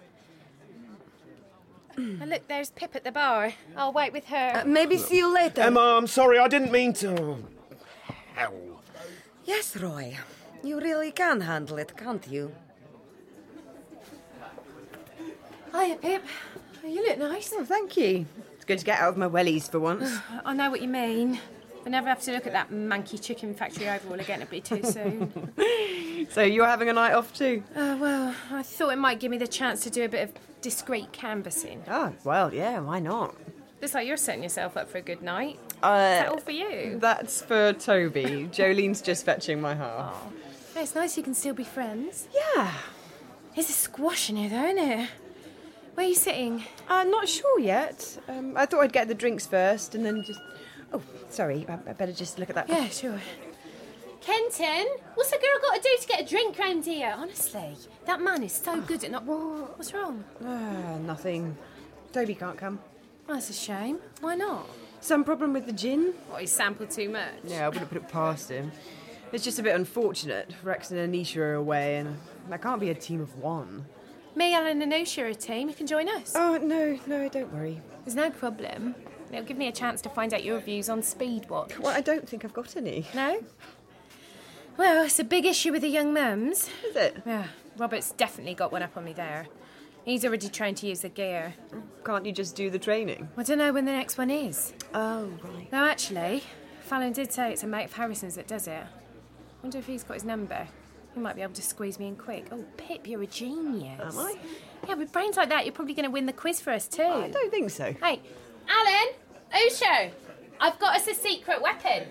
Well, look, there's Pip at the bar. I'll wait with her. Maybe see you later. Emma, I'm sorry, I didn't mean to... Oh, hell. Yes, Roy. You really can handle it, can't you? Hiya, Pip. You look nice. Oh, thank you. It's good to get out of my wellies for once. I know what you mean. I never have to look at that manky chicken factory overall again. It'll be too soon. So you're having a night off too? Well, I thought it might give me the chance to do a bit of discreet canvassing. Oh, well, yeah, why not? Looks like you're setting yourself up for a good night. Is that all for you? That's for Toby. Jolene's just fetching my half. Oh. It's nice you can still be friends. Yeah. There's a squash in here, though, isn't it? Where are you sitting? Not sure yet. I thought I'd get the drinks first and then just... Oh, sorry, I better just look at that. Yeah, sure. Kenton, what's a girl got to do to get a drink round here? Honestly, that man is so good at not... What's wrong? Nothing. Toby can't come. Well, that's a shame. Why not? Some problem with the gin? What, he sampled too much? Yeah, I wouldn't put it past him. It's just a bit unfortunate. Rex and Anisha are away and I can't be a team of one. Me, Alan and Anisha are a team. You can join us. Oh, no, don't worry. There's no problem. It'll give me a chance to find out your views on Speedwatch. Well, I don't think I've got any. No? Well, it's a big issue with the young mums. Is it? Yeah, Robert's definitely got one up on me there. He's already trained to use the gear. Can't you just do the training? I don't know when the next one is. Oh, right. No, actually, Fallon did say it's a mate of Harrison's that does it. Wonder if he's got his number. He might be able to squeeze me in quick. Oh, Pip, you're a genius. Am I? Yeah, with brains like that, you're probably going to win the quiz for us too. I don't think so. Hey, Alan! Usho! I've got us a secret weapon.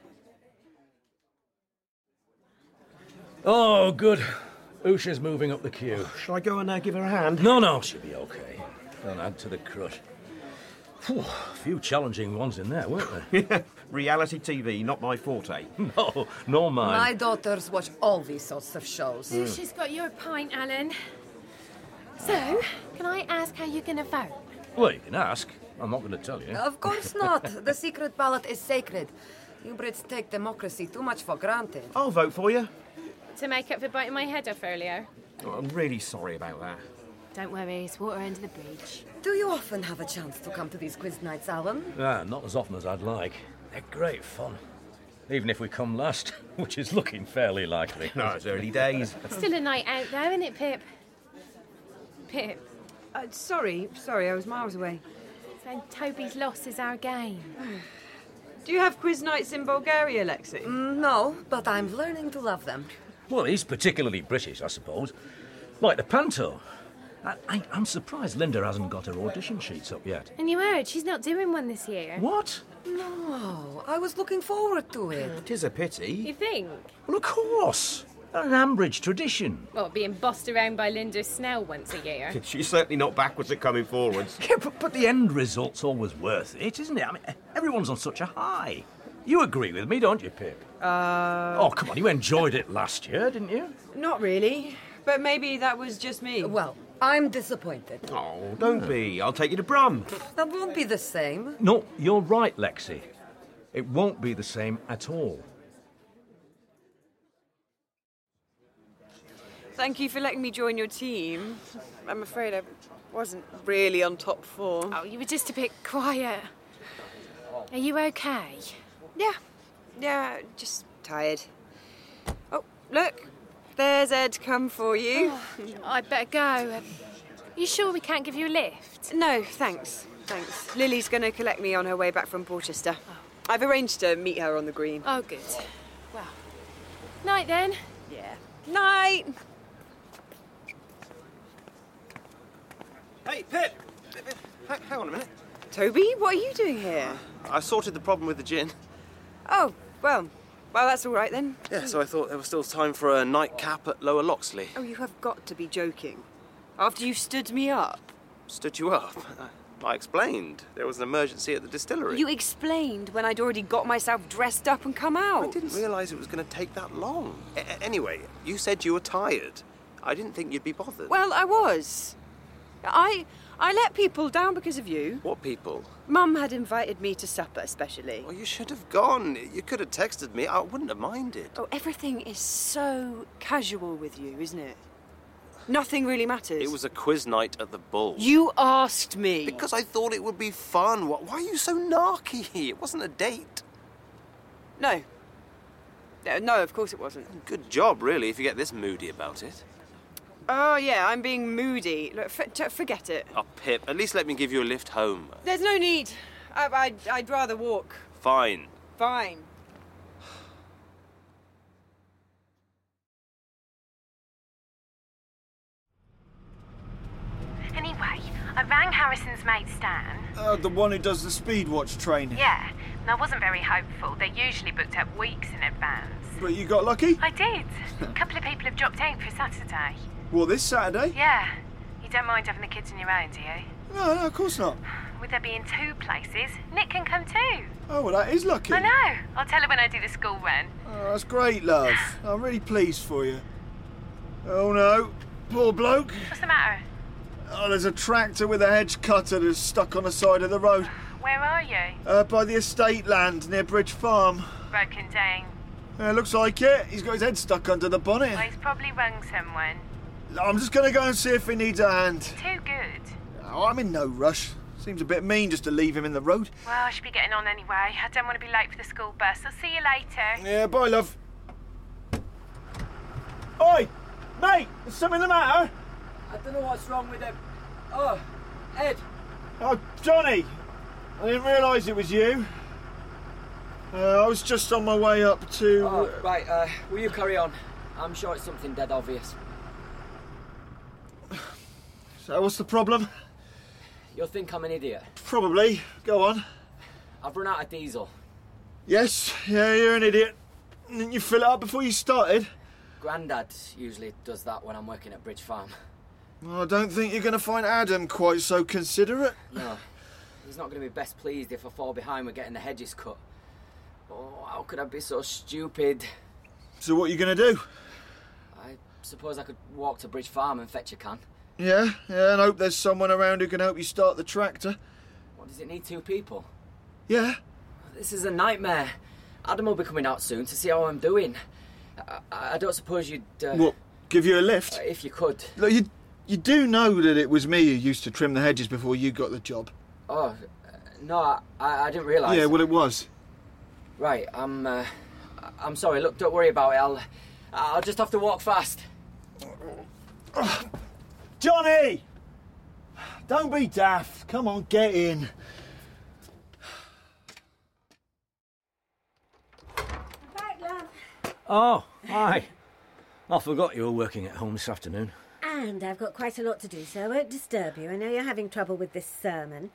Oh, good. Usha's moving up the queue. Shall I go and give her a hand? No, she'll be okay. Don't add to the crush. Phew, a few challenging ones in there, weren't there? Reality TV, not my forte. No, nor mine. My daughters watch all these sorts of shows. Usho's got your pint, Alan. So, can I ask how you're going to vote? Well, you can ask. I'm not going to tell you. Of course not. The secret ballot is sacred. You Brits take democracy too much for granted. I'll vote for you. To make up for biting my head off earlier. Oh, I'm really sorry about that. Don't worry, it's water under the bridge. Do you often have a chance to come to these quiz nights, Alan? Not as often as I'd like. They're great fun. Even if we come last, which is looking fairly likely. No, it's early days. Still a night out, though, isn't it, Pip? Pip. Sorry, I was miles away. So Toby's loss is our game. Do you have quiz nights in Bulgaria, Lexi? No, but I'm learning to love them. Well, he's particularly British, I suppose. Like the panto. I'm surprised Linda hasn't got her audition sheets up yet. And you heard, she's not doing one this year. What? No, I was looking forward to it. It is a pity. You think? Well, of course. An Ambridge tradition. Well, being bossed around by Linda Snell once a year. She's certainly not backwards at coming forwards. Yeah, but the end result's always worth it, isn't it? I mean, everyone's on such a high. You agree with me, don't you, Pip? Oh, come on, you enjoyed it last year, didn't you? Not really. But maybe that was just me. Well, I'm disappointed. Oh, don't be. I'll take you to Brum. That won't be the same. No, you're right, Lexi. It won't be the same at all. Thank you for letting me join your team. I'm afraid I wasn't really on top form. Oh, you were just a bit quiet. Are you okay? Yeah, just tired. Oh, look. There's Ed come for you. Oh, I'd better go. You sure we can't give you a lift? No, thanks. Lily's going to collect me on her way back from Porchester. I've arranged to meet her on the green. Oh, good. Well, night then. Yeah. Night! Hey, Pip! Hang on a minute. Toby, what are you doing here? I sorted the problem with the gin. Oh, well, that's all right then. Yeah, so I thought there was still time for a nightcap at Lower Loxley. Oh, you have got to be joking. After you stood me up. Stood you up? I explained. There was an emergency at the distillery. You explained when I'd already got myself dressed up and come out. I didn't realise it was going to take that long. Anyway, you said you were tired. I didn't think you'd be bothered. Well, I was. I let people down because of you. What people? Mum had invited me to supper, especially. Well, you should have gone. You could have texted me. I wouldn't have minded. Oh, everything is so casual with you, isn't it? Nothing really matters. It was a quiz night at the Bull. You asked me. Because I thought it would be fun. Why are you so narky? It wasn't a date. No, of course it wasn't. Good job, really, if you get this moody about it. Oh, yeah, I'm being moody. Look, forget it. Oh, Pip, at least let me give you a lift home. There's no need. I'd rather walk. Fine. Fine. Anyway, I rang Harrison's mate Stan. The one who does the speed watch training. Yeah, and I wasn't very hopeful. They're usually booked up weeks in advance. But you got lucky? I did. A couple of people have dropped in for Saturday. What, this Saturday? Yeah. You don't mind having the kids on your own, do you? No, of course not. With there being 2 places, Nick can come too. Oh, well, that is lucky. I know. I'll tell her when I do the school run. Oh, that's great, love. I'm really pleased for you. Oh, no. Poor bloke. What's the matter? Oh, there's a tractor with a hedge cutter that's stuck on the side of the road. Where are you? By the estate land near Bridge Farm. Broken down. Looks like it. He's got his head stuck under the bonnet. Well, he's probably rung someone. I'm just going to go and see if he needs a hand. Too good. Oh, I'm in no rush. Seems a bit mean just to leave him in the road. Well, I should be getting on anyway. I don't want to be late for the school bus. I'll see you later. Yeah, bye, love. Oi! Mate, is something the matter? I don't know what's wrong with him. Oh, Ed. Oh, Johnny. I didn't realise it was you. I was just on my way up to... Oh, right, will you carry on? I'm sure it's something dead obvious. So what's the problem? You'll think I'm an idiot. Probably. Go on. I've run out of diesel. Yes, yeah, you're an idiot. Didn't you fill it up before you started? Grandad usually does that when I'm working at Bridge Farm. Well, I don't think you're going to find Adam quite so considerate. No. He's not going to be best pleased if I fall behind with getting the hedges cut. Oh, how could I be so stupid? So what are you going to do? I suppose I could walk to Bridge Farm and fetch a can. Yeah, and hope there's someone around who can help you start the tractor. What, does it need 2 people? Yeah. This is a nightmare. Adam will be coming out soon to see how I'm doing. I don't suppose you'd... What, give you a lift? If you could. Look, you do know that it was me who used to trim the hedges before you got the job. Oh, no, I didn't realise. Yeah, well, it was. Right, I'm sorry. Look, don't worry about it. I'll just have to walk fast. Johnny! Don't be daft. Come on, get in. Back, love. Oh, hi. I forgot you were working at home this afternoon. And I've got quite a lot to do, so I won't disturb you. I know you're having trouble with this sermon.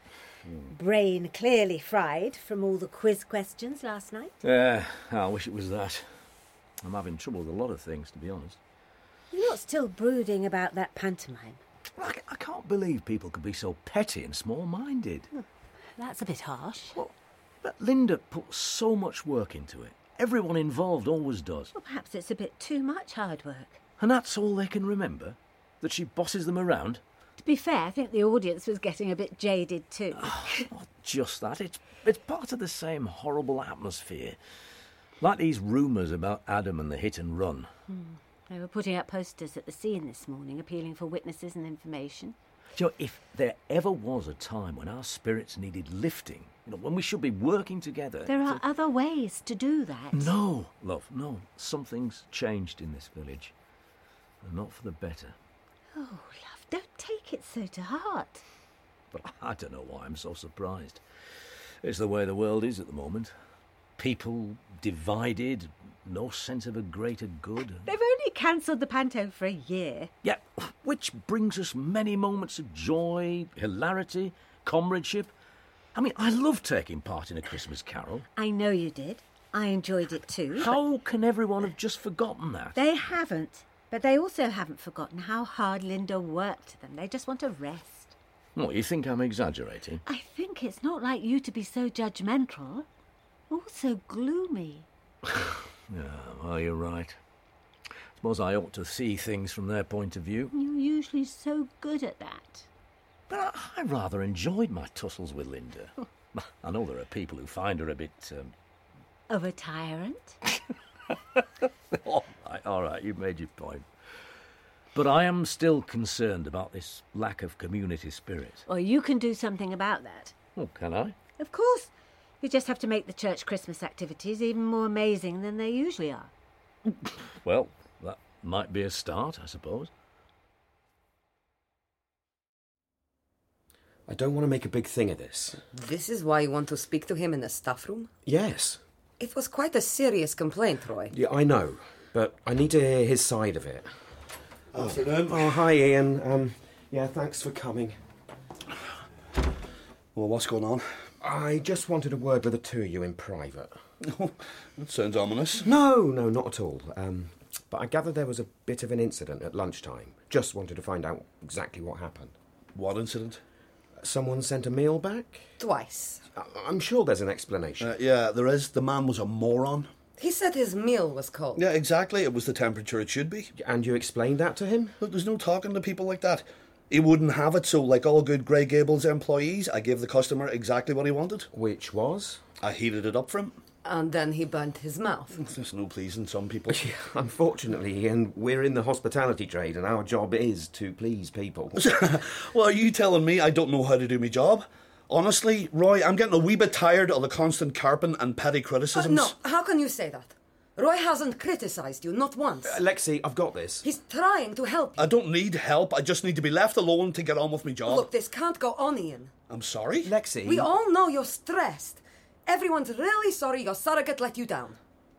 Brain clearly fried from all the quiz questions last night. Yeah, I wish it was that. I'm having trouble with a lot of things, to be honest. You're not still brooding about that pantomime? I can't believe people could be so petty and small-minded. That's a bit harsh. Well, but Linda put so much work into it. Everyone involved always does. Well, perhaps it's a bit too much hard work. And that's all they can remember? That she bosses them around? To be fair, I think the audience was getting a bit jaded too. Not just that. It's part of the same horrible atmosphere. Like these rumours about Adam and the hit and run. They were putting up posters at the scene this morning, appealing for witnesses and information. You know, if there ever was a time when our spirits needed lifting, when we should be working together... There are other ways to do that. No, love, no. Something's changed in this village. And not for the better. Oh, love, don't take it so to heart. But I don't know why I'm so surprised. It's the way the world is at the moment. People divided, no sense of a greater good. They've only cancelled the panto for a year. Yeah, which brings us many moments of joy, hilarity, comradeship. I mean, I love taking part in a Christmas carol. I know you did. I enjoyed it too. How can everyone have just forgotten that? They haven't. But they also haven't forgotten how hard Linda worked for them. They just want a rest. What, you think I'm exaggerating? I think it's not like you to be so judgmental. Also gloomy. Yeah, well, you're right. Suppose I ought to see things from their point of view. You're usually so good at that. But I rather enjoyed my tussles with Linda. I know there are people who find her a bit... Of a tyrant? All right, you've made your point. But I am still concerned about this lack of community spirit. Well, you can do something about that. Oh, can I? Of course. You just have to make the church Christmas activities even more amazing than they usually are. Well, that might be a start, I suppose. I don't want to make a big thing of this. This is why you want to speak to him in the staff room? Yes. It was quite a serious complaint, Roy. Yeah, I know, but I need to hear his side of it. Afternoon. Oh, hi, Ian. Yeah, thanks for coming. Well, what's going on? I just wanted a word with the two of you in private. Oh, that sounds ominous. No, not at all. But I gather there was a bit of an incident at lunchtime. Just wanted to find out exactly what happened. What incident? Someone sent a meal back? Twice. I'm sure there's an explanation. Yeah, there is. The man was a moron. He said his meal was cold. Yeah, exactly. It was the temperature it should be. And you explained that to him? Look, there's no talking to people like that. He wouldn't have it, so like all good Grey Gables employees, I gave the customer exactly what he wanted. Which was? I heated it up for him. And then he burnt his mouth. There's no pleasing some people. Unfortunately, Ian, we're in the hospitality trade and our job is to please people. Well, are you telling me I don't know how to do my job? Honestly, Roy, I'm getting a wee bit tired of the constant carping and petty criticisms. No, how can you say that? Roy hasn't criticised you, not once. Lexi, I've got this. He's trying to help you. I don't need help. I just need to be left alone to get on with my job. Look, this can't go on, Ian. I'm sorry? Lexi. We all know you're stressed. Everyone's really sorry your surrogate let you down.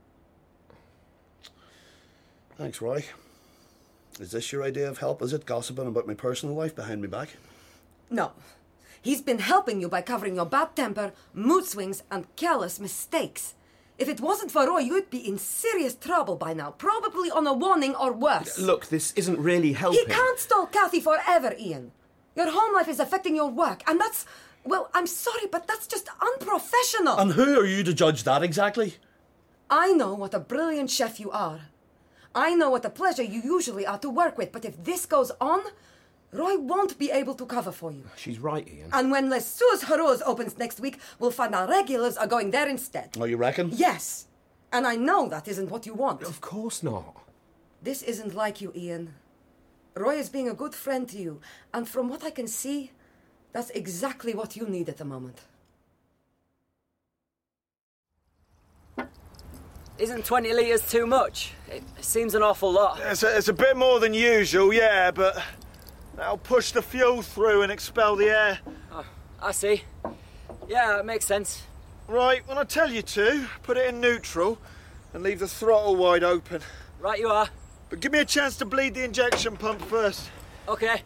Thanks, Roy. Is this your idea of help? Is it gossiping about my personal life behind my back? No. He's been helping you by covering your bad temper, mood swings, and careless mistakes. If it wasn't for Roy, you'd be in serious trouble by now, probably on a warning or worse. Look, this isn't really helping. He can't stall Kathy forever, Ian. Your home life is affecting your work, and that's... Well, I'm sorry, but that's just unprofessional. And who are you to judge that exactly? I know what a brilliant chef you are. I know what a pleasure you usually are to work with, but if this goes on, Roy won't be able to cover for you. She's right, Ian. And when Les Sous Heroes opens next week, we'll find our regulars are going there instead. Oh, you reckon? Yes. And I know that isn't what you want. Of course not. This isn't like you, Ian. Roy is being a good friend to you, and from what I can see, that's exactly what you need at the moment. Isn't 20 litres too much? It seems an awful lot. It's a bit more than usual, yeah, but that'll push the fuel through and expel the air. Oh, I see. Yeah, it makes sense. Right, when I tell you to, put it in neutral and leave the throttle wide open. Right you are. But give me a chance to bleed the injection pump first. OK.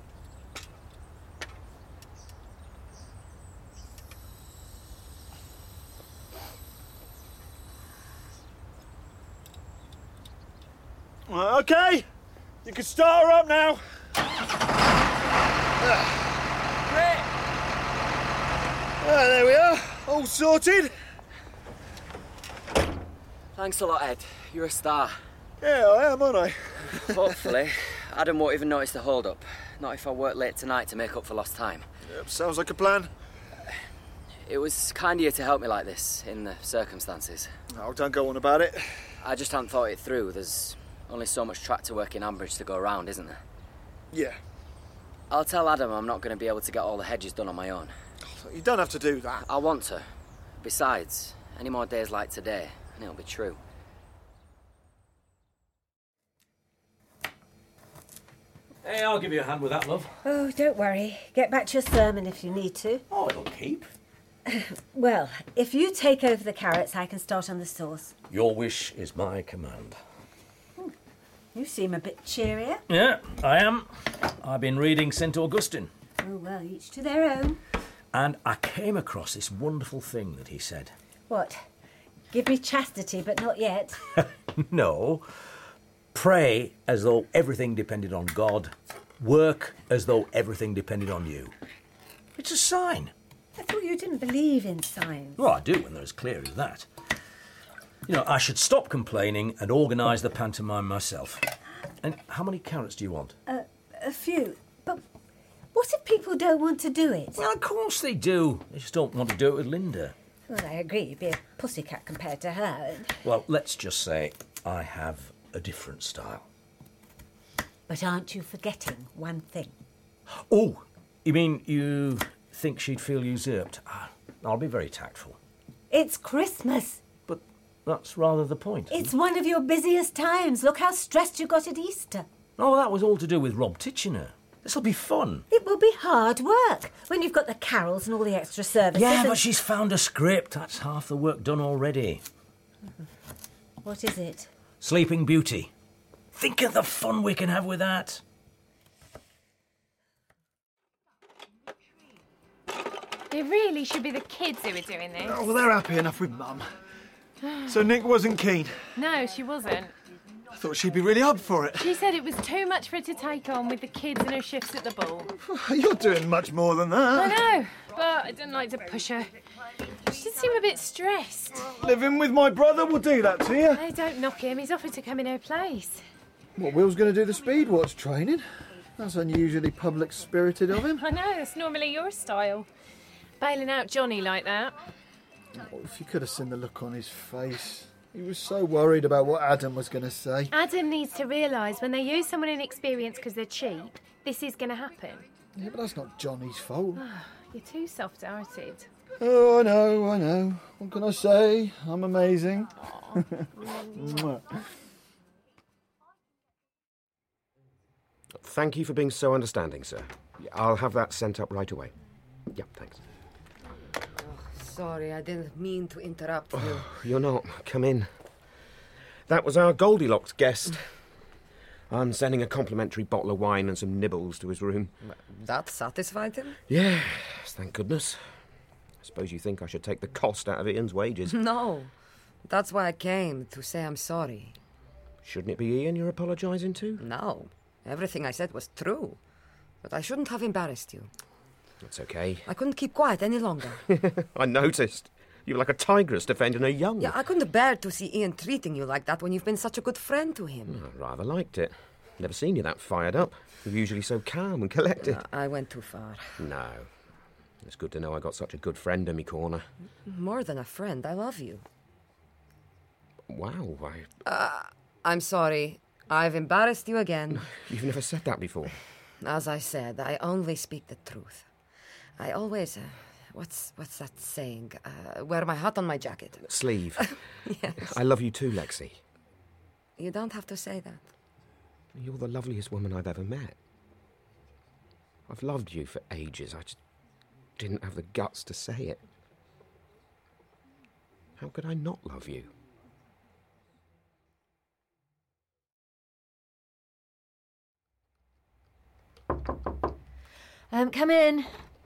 OK, you can start her up now. Great. There we are, all sorted. Thanks a lot, Ed. You're a star. Yeah, I am, aren't I? Hopefully. Adam won't even notice the hold-up. Not if I work late tonight to make up for lost time. Yep, sounds like a plan. It was kind of you to help me like this, in the circumstances. Oh, don't go on about it. I just hadn't thought it through. There's only so much tractor work in Ambridge to go around, isn't there? Yeah. I'll tell Adam I'm not going to be able to get all the hedges done on my own. You don't have to do that. I want to. Besides, any more days like today, and it'll be true. Hey, I'll give you a hand with that, love. Oh, don't worry. Get back to your sermon if you need to. Oh, it'll keep. Well, if you take over the carrots, I can start on the sauce. Your wish is my command. You seem a bit cheerier. Yeah, I am. I've been reading St. Augustine. Oh, well, each to their own. And I came across this wonderful thing that he said. What? Give me chastity, but not yet. No. Pray as though everything depended on God. Work as though everything depended on you. It's a sign. I thought you didn't believe in science. Well, I do when they're as clear as that. You know, I should stop complaining and organise the pantomime myself. And how many carrots do you want? A few. But what if people don't want to do it? Well, of course they do. They just don't want to do it with Linda. Well, I agree. You'd be a pussycat compared to her. Well, let's just say I have a different style. But aren't you forgetting one thing? Oh, you mean you think she'd feel usurped? I'll be very tactful. It's Christmas. But that's rather the point. It's one of your busiest times. Look how stressed you got at Easter. Oh, that was all to do with Rob Titchener. This'll be fun. It will be hard work when you've got the carols and all the extra services. Yeah, and... but she's found a script. That's half the work done already. What is it? Sleeping Beauty. Think of the fun we can have with that. It really should be the kids who are doing this. Oh, well, they're happy enough with Mum. So Nick wasn't keen. No, she wasn't. I thought she'd be really up for it. She said it was too much for her to take on with the kids and her shifts at the ball. You're doing much more than that. I know, but I didn't like to push her. She did seem a bit stressed. Living with my brother will do that to you. Hey, don't knock him. He's offered to come in her place. What, Will's going to do the speed watch training? That's unusually public-spirited of him. I know, that's normally your style. Bailing out Johnny like that. Oh, if you could have seen the look on his face. He was so worried about what Adam was going to say. Adam needs to realise when they use someone inexperienced because they're cheap, this is going to happen. Yeah, but that's not Johnny's fault. You're too soft-hearted. Oh, I know. What can I say? I'm amazing. Thank you for being so understanding, sir. I'll have that sent up right away. Yeah, thanks. Sorry, I didn't mean to interrupt you. You're not. Come in. That was our Goldilocks guest. I'm sending a complimentary bottle of wine and some nibbles to his room. That satisfied him? Yes, thank goodness. I suppose you think I should take the cost out of Ian's wages. No. That's why I came, to say I'm sorry. Shouldn't it be Ian you're apologising to? No. Everything I said was true. But I shouldn't have embarrassed you. That's okay. I couldn't keep quiet any longer. I noticed. You were like a tigress defending her young. Yeah, I couldn't bear to see Ian treating you like that when you've been such a good friend to him. I rather liked it. Never seen you that fired up. You're usually so calm and collected. I went too far. No. It's good to know I got such a good friend in me corner. More than a friend, I love you. Wow, I'm sorry. I've embarrassed you again. You've never said that before. As I said, I only speak the truth. I always, what's that saying? Wear my hat on my jacket. Sleeve. Yes. I love you too, Lexi. You don't have to say that. You're the loveliest woman I've ever met. I've loved you for ages. I just didn't have the guts to say it. How could I not love you? Come in.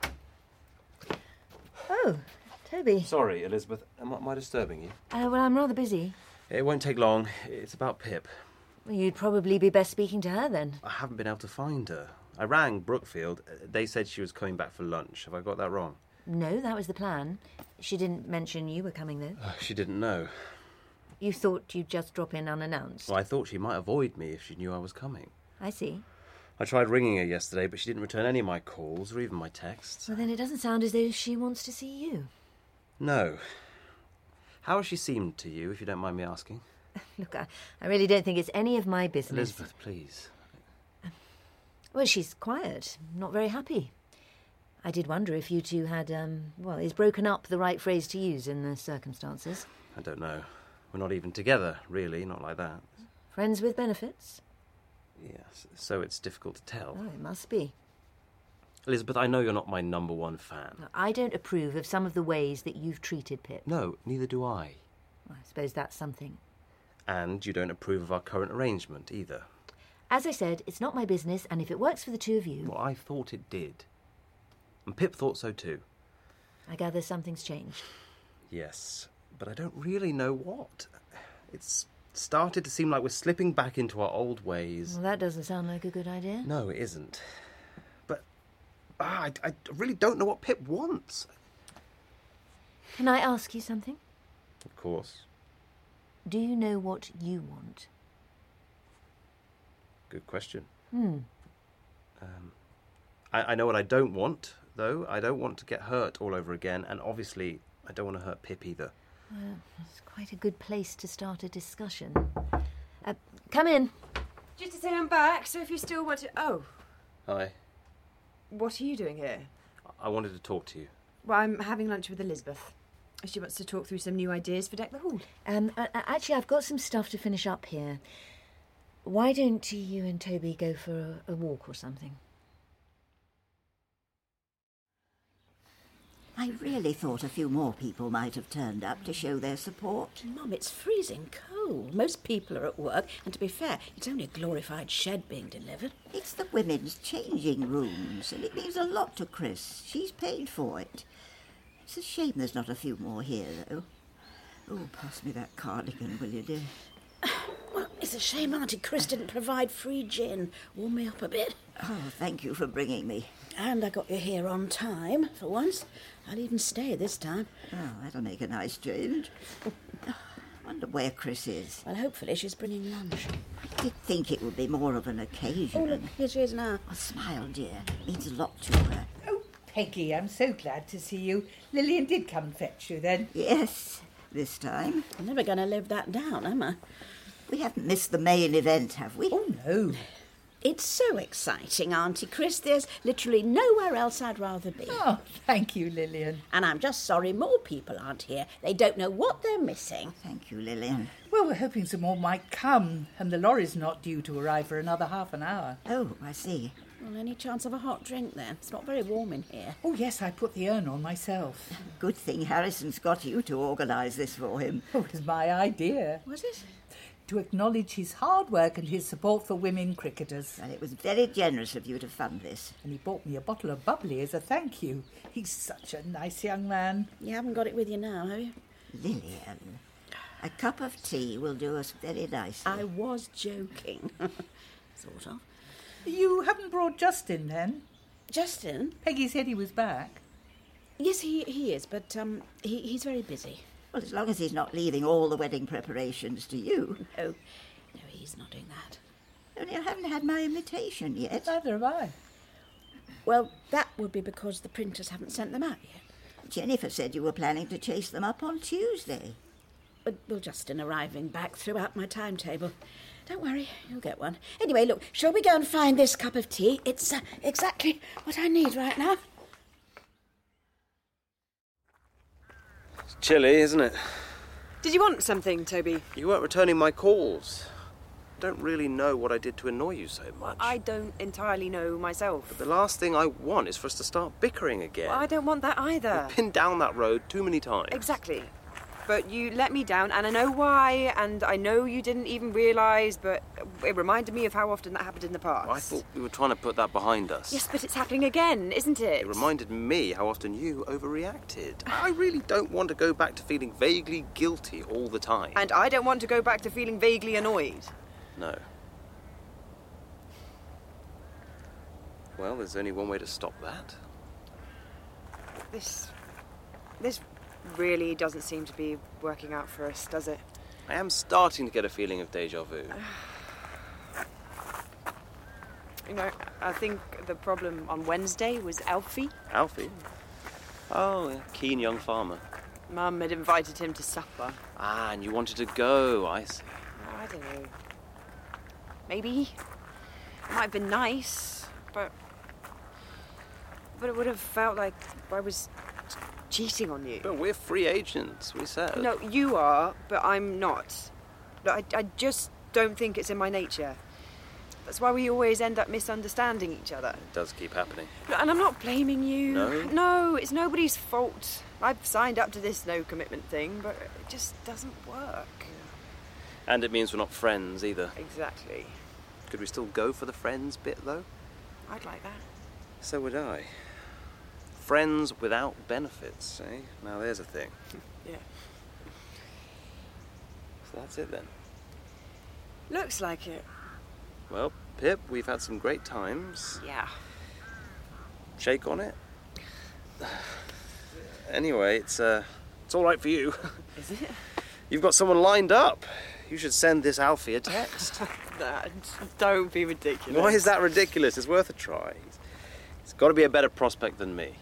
Oh, Toby. Sorry, Elizabeth. Am I disturbing you? Well, I'm rather busy. It won't take long. It's about Pip. Well, you'd probably be best speaking to her then. I haven't been able to find her. I rang Brookfield. They said she was coming back for lunch. Have I got that wrong? No, that was the plan. She didn't mention you were coming, though. She didn't know. You thought you'd just drop in unannounced? Well, I thought she might avoid me if she knew I was coming. I see. I tried ringing her yesterday, but she didn't return any of my calls or even my texts. Well, then it doesn't sound as though she wants to see you. No. How has she seemed to you, if you don't mind me asking? Look, I really don't think it's any of my business. Elizabeth, please. Well, she's quiet, not very happy. I did wonder if you two had, is broken up the right phrase to use in the circumstances? I don't know. We're not even together, really, not like that. Friends with benefits? Yes, so it's difficult to tell. Oh, it must be. Elizabeth, I know you're not my number one fan. I don't approve of some of the ways that you've treated Pip. No, neither do I. Well, I suppose that's something. And you don't approve of our current arrangement, either. As I said, it's not my business, and if it works for the two of you... Well, I thought it did. And Pip thought so too. I gather something's changed. Yes, but I don't really know what. It's started to seem like we're slipping back into our old ways. Well, that doesn't sound like a good idea. No, it isn't. But I really don't know what Pip wants. Can I ask you something? Of course. Do you know what you want? Good question. I know what I don't want, though. I don't want to get hurt all over again, and obviously I don't want to hurt Pip either. Well, it's quite a good place to start a discussion. Come in. Just to say I'm back, so if you still want to... Oh, Hi. what are you doing here? I wanted to talk to you. Well, I'm having lunch with Elizabeth. She wants to talk through some new ideas for Deck the Hall. Actually, I've got some stuff to finish up here. Why don't you and Toby go for a walk or something? I really thought a few more people might have turned up to show their support. Mum, it's freezing cold. Most people are at work, and to be fair, it's only a glorified shed being delivered. It's the women's changing rooms, and it means a lot to Chris. She's paid for it. It's a shame there's not a few more here, though. Oh, pass me that cardigan, will you, dear? Well, it's a shame Auntie Chris didn't provide free gin. Warm me up a bit. Oh, thank you for bringing me. And I got you here on time, for once. I'll even stay this time. Oh, that'll make a nice change. I wonder where Chris is. Well, hopefully she's bringing lunch. I did think it would be more of an occasion. Oh, look, here she is now. Oh, smile, dear. It means a lot to her. Oh, Peggy, I'm so glad to see you. Lillian did come fetch you, then? Yes, this time. I'm never going to live that down, am I? We haven't missed the main event, have we? Oh, no. It's so exciting, Auntie Chris. There's literally nowhere else I'd rather be. Oh, thank you, Lillian. And I'm just sorry more people aren't here. They don't know what they're missing. Thank you, Lillian. Well, we're hoping some more might come, and the lorry's not due to arrive for another half an hour. Oh, I see. Well, any chance of a hot drink, then? It's not very warm in here. Oh, yes, I put the urn on myself. Good thing Harrison's got you to organise this for him. Oh, it was my idea. Was it? To acknowledge his hard work and his support for women cricketers. And it was very generous of you to fund this. And he bought me a bottle of bubbly as a thank you. He's such a nice young man. You haven't got it with you now, have you? Lillian, a cup of tea will do us very nicely. I was joking. Sort of. You haven't brought Justin, then? Justin? Peggy said he was back. Yes, he is, but he's very busy. Well, as long as he's not leaving all the wedding preparations to you. No, he's not doing that. Only I haven't had my invitation yet. Neither have I. Well, that would be because the printers haven't sent them out yet. Jennifer said you were planning to chase them up on Tuesday. Well, Justin arriving back threw out my timetable. Don't worry, you'll get one. Anyway, look, shall we go and find this cup of tea? It's exactly what I need right now. It's chilly, isn't it? Did you want something, Toby? You weren't returning my calls. I don't really know what I did to annoy you so much. I don't entirely know myself. But the last thing I want is for us to start bickering again. Well, I don't want that either. We've been down that road too many times. Exactly. But you let me down, and I know why, and I know you didn't even realise, but it reminded me of how often that happened in the past. I thought we were trying to put that behind us. Yes, but it's happening again, isn't it? It reminded me how often you overreacted. I really don't want to go back to feeling vaguely guilty all the time. And I don't want to go back to feeling vaguely annoyed. No. Well, there's only one way to stop that. This really doesn't seem to be working out for us, does it? I am starting to get a feeling of déjà vu. You know, I think the problem on Wednesday was Alfie. Alfie? Oh, a keen young farmer. Mum had invited him to supper. Ah, and you wanted to go, I see. Oh, I don't know. Maybe. It might have been nice, but it would have felt like I was cheating on you. But we're free agents, we said. No, you are, but I'm not. I just don't think it's in my nature. That's why we always end up misunderstanding each other. It does keep happening. And I'm not blaming you. No? No, it's nobody's fault. I've signed up to this no commitment thing, but it just doesn't work. And it means we're not friends either. Exactly. Could we still go for the friends bit, though? I'd like that. So would I. Friends without benefits, eh? Now there's a thing. Yeah. So that's it then. Looks like it. Well, Pip, we've had some great times. Yeah. Shake on it? Anyway, it's all right for you. Is it? You've got someone lined up. You should send this Alfie a text. Don't be ridiculous. Why is that ridiculous? It's worth a try. He's got to be a better prospect than me.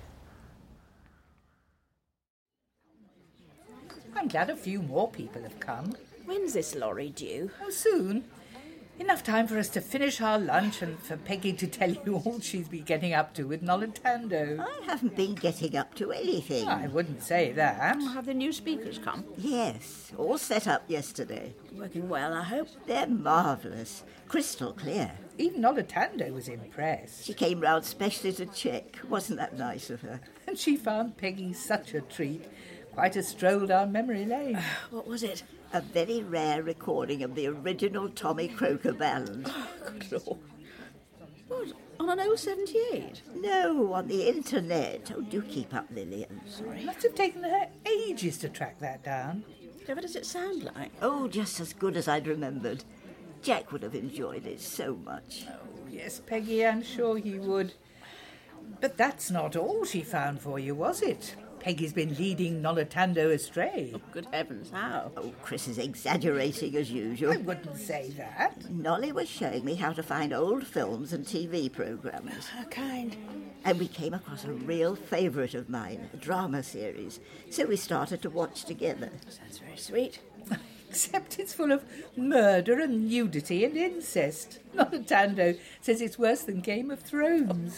I'm glad a few more people have come. When's this lorry due? Oh, soon. Enough time for us to finish our lunch and for Peggy to tell you all she's been getting up to with Nolentando. I haven't been getting up to anything. I wouldn't say that. Have the new speakers come? Yes, all set up yesterday. Working well, I hope. They're marvellous. Crystal clear. Even Nolentando was impressed. She came round specially to check. Wasn't that nice of her? And she found Peggy such a treat. Quite a stroll down memory lane. What was it? A very rare recording of the original Tommy Croker band. Good Lord. What, on an old 78? No, on the internet. Oh, do keep up, Lillian. Sorry. Must have taken her ages to track that down. So what does it sound like? Oh, just as good as I'd remembered. Jack would have enjoyed it so much. Oh, yes, Peggy, I'm sure he would. But that's not all she found for you, was it? Peggy's been leading Nolitando astray. Oh, good heavens, how? Oh, Chris is exaggerating as usual. I wouldn't say that. Nolly was showing me how to find old films and TV programmes. How kind. And we came across a real favourite of mine, a drama series. So we started to watch together. Sounds very sweet. Except it's full of murder and nudity and incest. Nolitando says it's worse than Game of Thrones.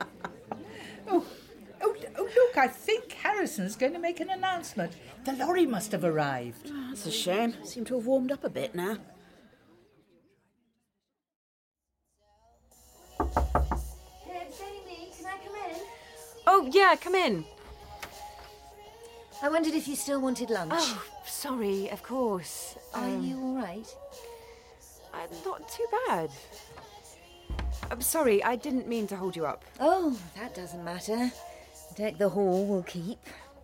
Oh, look, I think Harrison's going to make an announcement. The lorry must have arrived. Oh, that's a shame. Seem to have warmed up a bit now. Hey, it's only me. Can I come in? Oh, yeah, come in. I wondered if you still wanted lunch. Oh, sorry, of course. Are you all right? Not too bad. I'm sorry, I didn't mean to hold you up. Oh, that doesn't matter. Deck the hall will keep.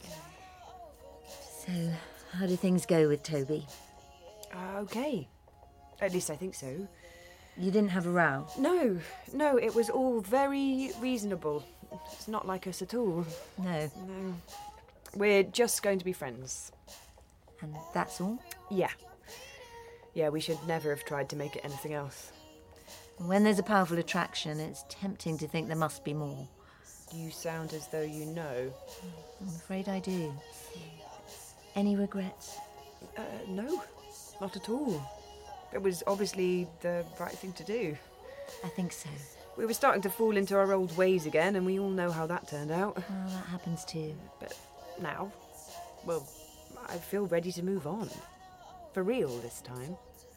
So, how do things go with Toby? Okay. At least I think so. You didn't have a row? No, it was all very reasonable. It's not like us at all. No. No. We're just going to be friends. And that's all? Yeah. Yeah, we should never have tried to make it anything else. When there's a powerful attraction, it's tempting to think there must be more. You sound as though you know. I'm afraid I do. Any regrets? No, not at all. It was obviously the right thing to do. I think so. We were starting to fall into our old ways again, and we all know how that turned out. Oh, that happens too. But now, well, I feel ready to move on. For real this time.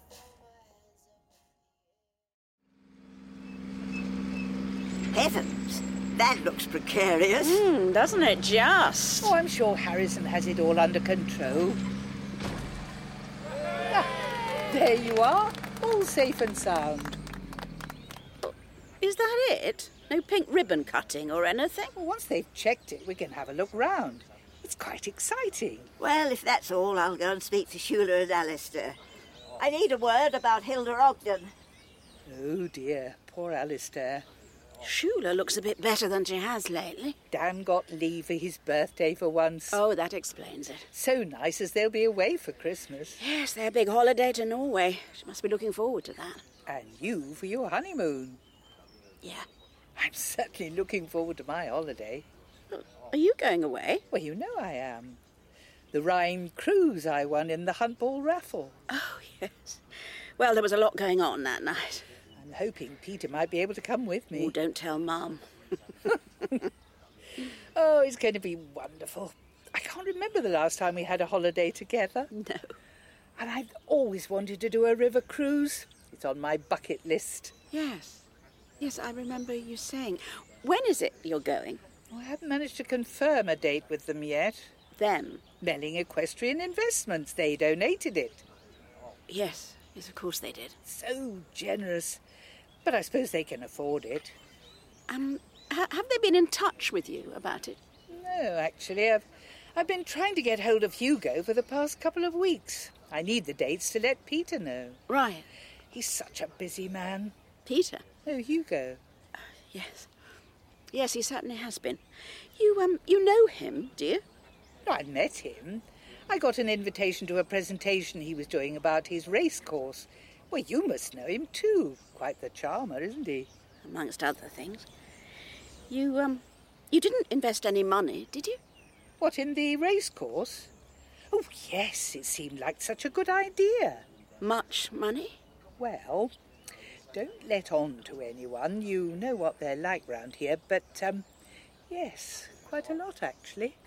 Heavens, that looks precarious. Doesn't it just? Oh, I'm sure Harrison has it all under control. Ah, there you are, all safe and sound. Is that it? No pink ribbon cutting or anything? Well, once they've checked it, we can have a look round. It's quite exciting. Well, if that's all, I'll go and speak to Shula and Alistair. I need a word about Hilda Ogden. Oh dear, poor Alistair. Shula looks a bit better than she has lately. Dan got leave for his birthday for once. Oh, that explains it. So nice as they'll be away for Christmas. Yes, their big holiday to Norway. She must be looking forward to that. And you for your honeymoon. Yeah. I'm certainly looking forward to my holiday. Are you going away? Well, you know I am. The Rhine cruise I won in the Hunt Ball raffle. Oh, yes. Well, there was a lot going on that night. I'm hoping Peter might be able to come with me. Oh, don't tell Mum. Oh, it's going to be wonderful. I can't remember the last time we had a holiday together. No. And I've always wanted to do a river cruise. It's on my bucket list. Yes. Yes, I remember you saying. When is it you're going? I haven't managed to confirm a date with them yet. Them? Melling Equestrian Investments. They donated it. Yes, of course they did. So generous. But I suppose they can afford it. Have they been in touch with you about it? No, actually. I've been trying to get hold of Hugo for the past couple of weeks. I need the dates to let Peter know. Right. He's such a busy man. Peter? No, Hugo. Yes. Yes, he certainly has been. You know him, do you? No, I met him. I got an invitation to a presentation he was doing about his race course. Well, you must know him too. Quite the charmer, isn't he? Amongst other things. You didn't invest any money, did you? What, in the race course? Oh, yes, it seemed like such a good idea. Much money? Well, don't let on to anyone. You know what they're like round here, but, yes, quite a lot, actually.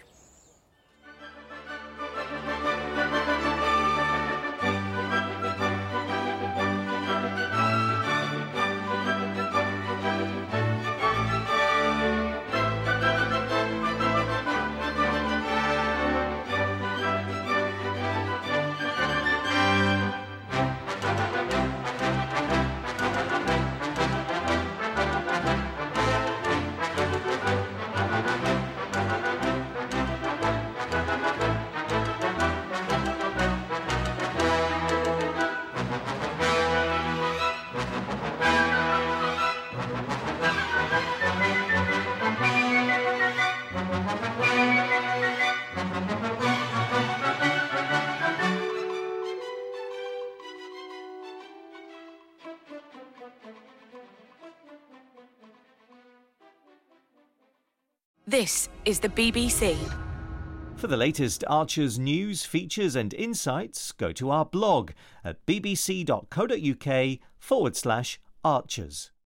This is the BBC. For the latest Archers news, features and insights, go to our blog at bbc.co.uk/Archers.